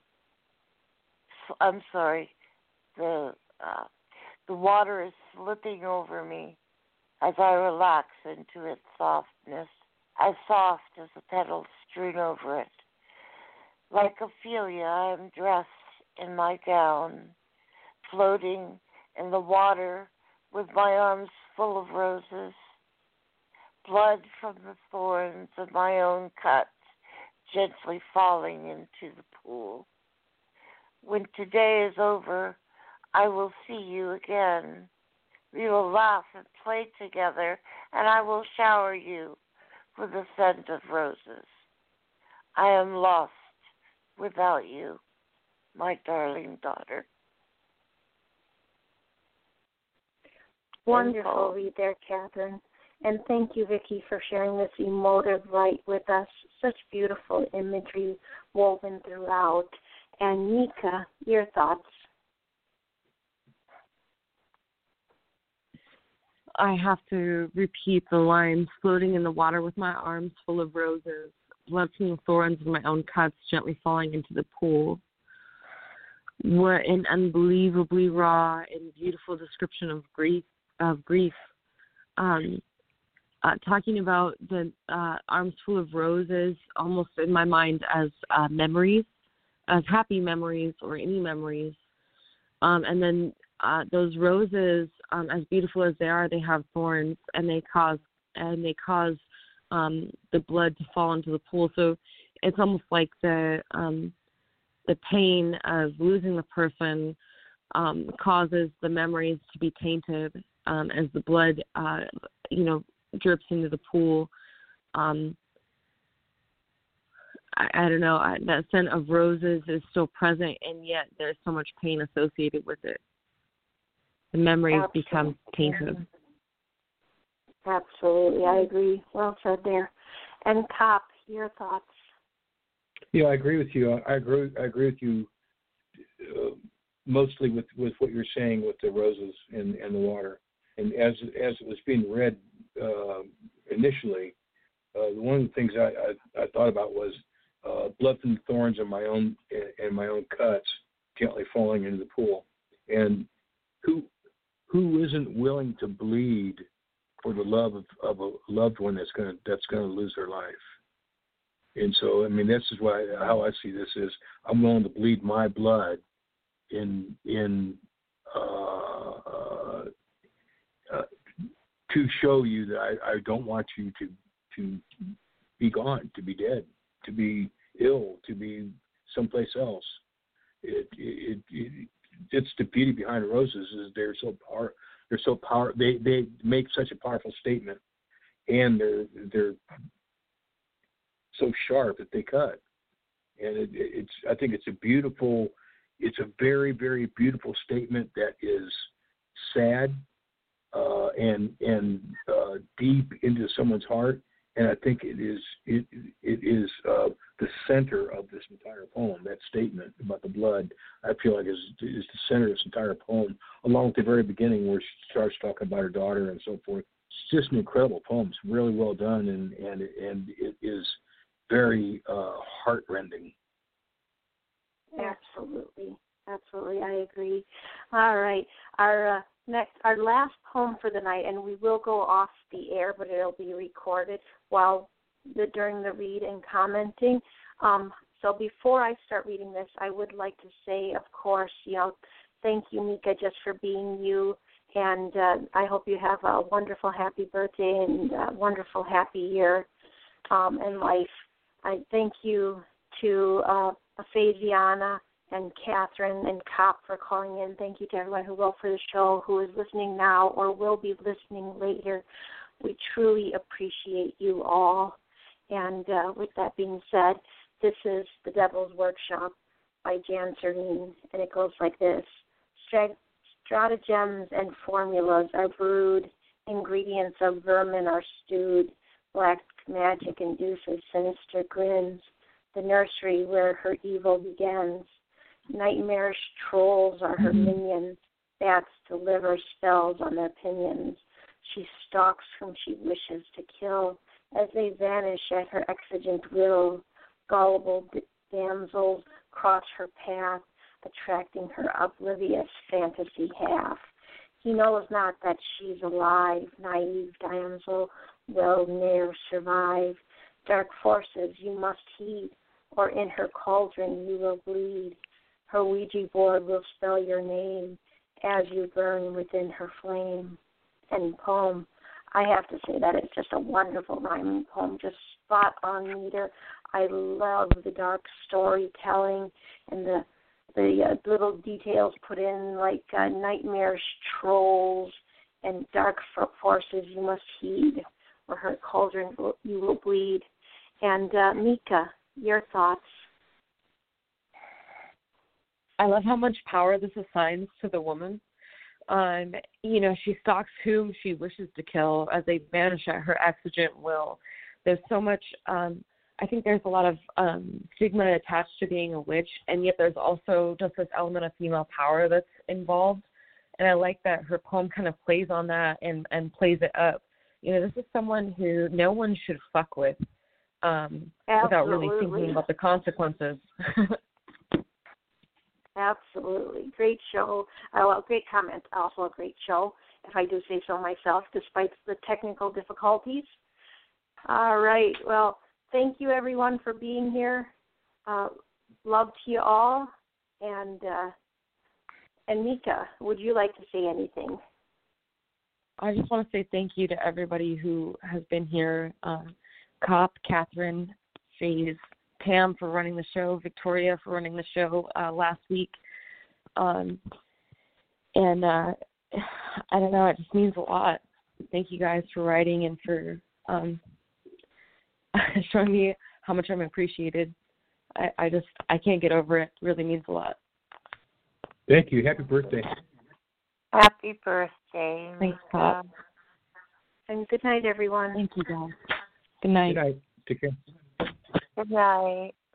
I'm sorry. The uh, the water is slipping over me as I relax into its softness, as soft as the petals strewn over it. Like Ophelia, I am dressed in my gown, floating in the water with my arms full of roses, blood from the thorns of my own cuts gently falling into the pool. When today is over, I will see you again. We will laugh and play together, and I will shower you with the scent of roses. I am lost without you, my darling daughter. Wonderful read there, Catherine. And thank you, Vicki, for sharing this emotive light with us. Such beautiful imagery woven throughout. And Nika, your thoughts? I have to repeat the lines, floating in the water with my arms full of roses, blood from the thorns of my own cuts gently falling into the pool. What an unbelievably raw and beautiful description of grief. Of grief. Um, uh, talking about the uh, arms full of roses, almost in my mind as uh, memories, as happy memories or any memories. Um, and then uh, those roses, um, as beautiful as they are, they have thorns, and they cause and they cause um, the blood to fall into the pool. So it's almost like the um, the pain of losing the person um, causes the memories to be tainted um, as the blood, uh, you know, drips into the pool. Um, I, I don't know. I, that scent of roses is still present, and yet there's so much pain associated with it. The memories Absolutely. become tainted. Absolutely, I agree. Well said there. And Cop, your thoughts? Yeah, I agree with you. I agree. I agree with you uh, mostly with, with what you're saying with the roses and, and the water. And as as it was being read uh, initially, uh, one of the things I, I, I thought about was uh, blood from the thorns and my own and my own cuts gently falling into the pool. And who who isn't willing to bleed for the love of, of a loved one that's gonna that's gonna lose their life? And so, I mean, this is why how I see this is I'm willing to bleed my blood in in uh, uh, uh, to show you that I, I don't want you to to be gone, to be dead, to be ill, to be someplace else. It it, it it's the beauty behind the roses is they're so power they're so power they they make such a powerful statement, and they're they're so sharp that they cut, and it, it's I think it's a beautiful, it's a very very beautiful statement that is sad uh, and and uh, deep into someone's heart, and I think it is it it is uh, the center of this entire poem. That statement about the blood, I feel like is is the center of this entire poem, along with the very beginning where she starts talking about her daughter and so forth. It's just an incredible poem. It's really well done, and and and it is very uh, heart-rending. Absolutely, absolutely, I agree. All right, our uh, next, our last poem for the night, and we will go off the air, but it'll be recorded while the during the read and commenting. Um, so before I start reading this, I would like to say, of course, you know, thank you, Mika, just for being you, and uh, I hope you have a wonderful, happy birthday and a wonderful, happy year um, in life. I thank you to uh, Fabiana and Catherine and Cop for calling in. Thank you to everyone who wrote for the show, who is listening now or will be listening later. We truly appreciate you all. And uh, with that being said, this is The Devil's Workshop by Jan Serene, and it goes like this. Stratagems and formulas are brewed, ingredients of vermin are stewed, black magic induces sinister grins, the nursery where her evil begins. Nightmarish trolls are her minions, bats deliver spells on their pinions. She stalks whom she wishes to kill, as they vanish at her exigent will. Gullible damsels cross her path, attracting her oblivious fantasy half. He knows not that she's alive, naive damsel, will ne'er survive. Dark forces you must heed, or in her cauldron you will bleed. Her Ouija board will spell your name as you burn within her flame. And poem, I have to say that it's just a wonderful rhyming poem, just spot on meter. I love the dark storytelling and the the uh, little details put in, like uh, nightmarish trolls and dark forces you must heed, or her cauldron will, you will bleed. And uh, Mika, your thoughts? I love how much power this assigns to the woman. Um, you know, she stalks whom she wishes to kill as they vanish at her exigent will. There's so much, um, I think there's a lot of um, stigma attached to being a witch, and yet there's also just this element of female power that's involved. and I like that her poem kind of plays on that and, and plays it up. You know, this is someone who no one should fuck with um, without really thinking about the consequences. Absolutely. Great show. Uh, well, great comment. Also a great show, if I do say so myself, despite the technical difficulties. All right. Well, thank you, everyone, for being here. Uh, love to you all. And, uh, and Mika, would you like to say anything? I just want to say thank you to everybody who has been here. Uh, Cop, Catherine, Faze, Pam for running the show, Victoria for running the show uh, last week. Um, and uh, I don't know, it just means a lot. Thank you guys for writing and for um, showing me how much I'm appreciated. I, I just, I can't get over it. It really means a lot. Thank you. Happy birthday. Happy birthday. Thanks, Pop. And good night, everyone. Thank you, guys. Good night. Good night. Take care. Good night.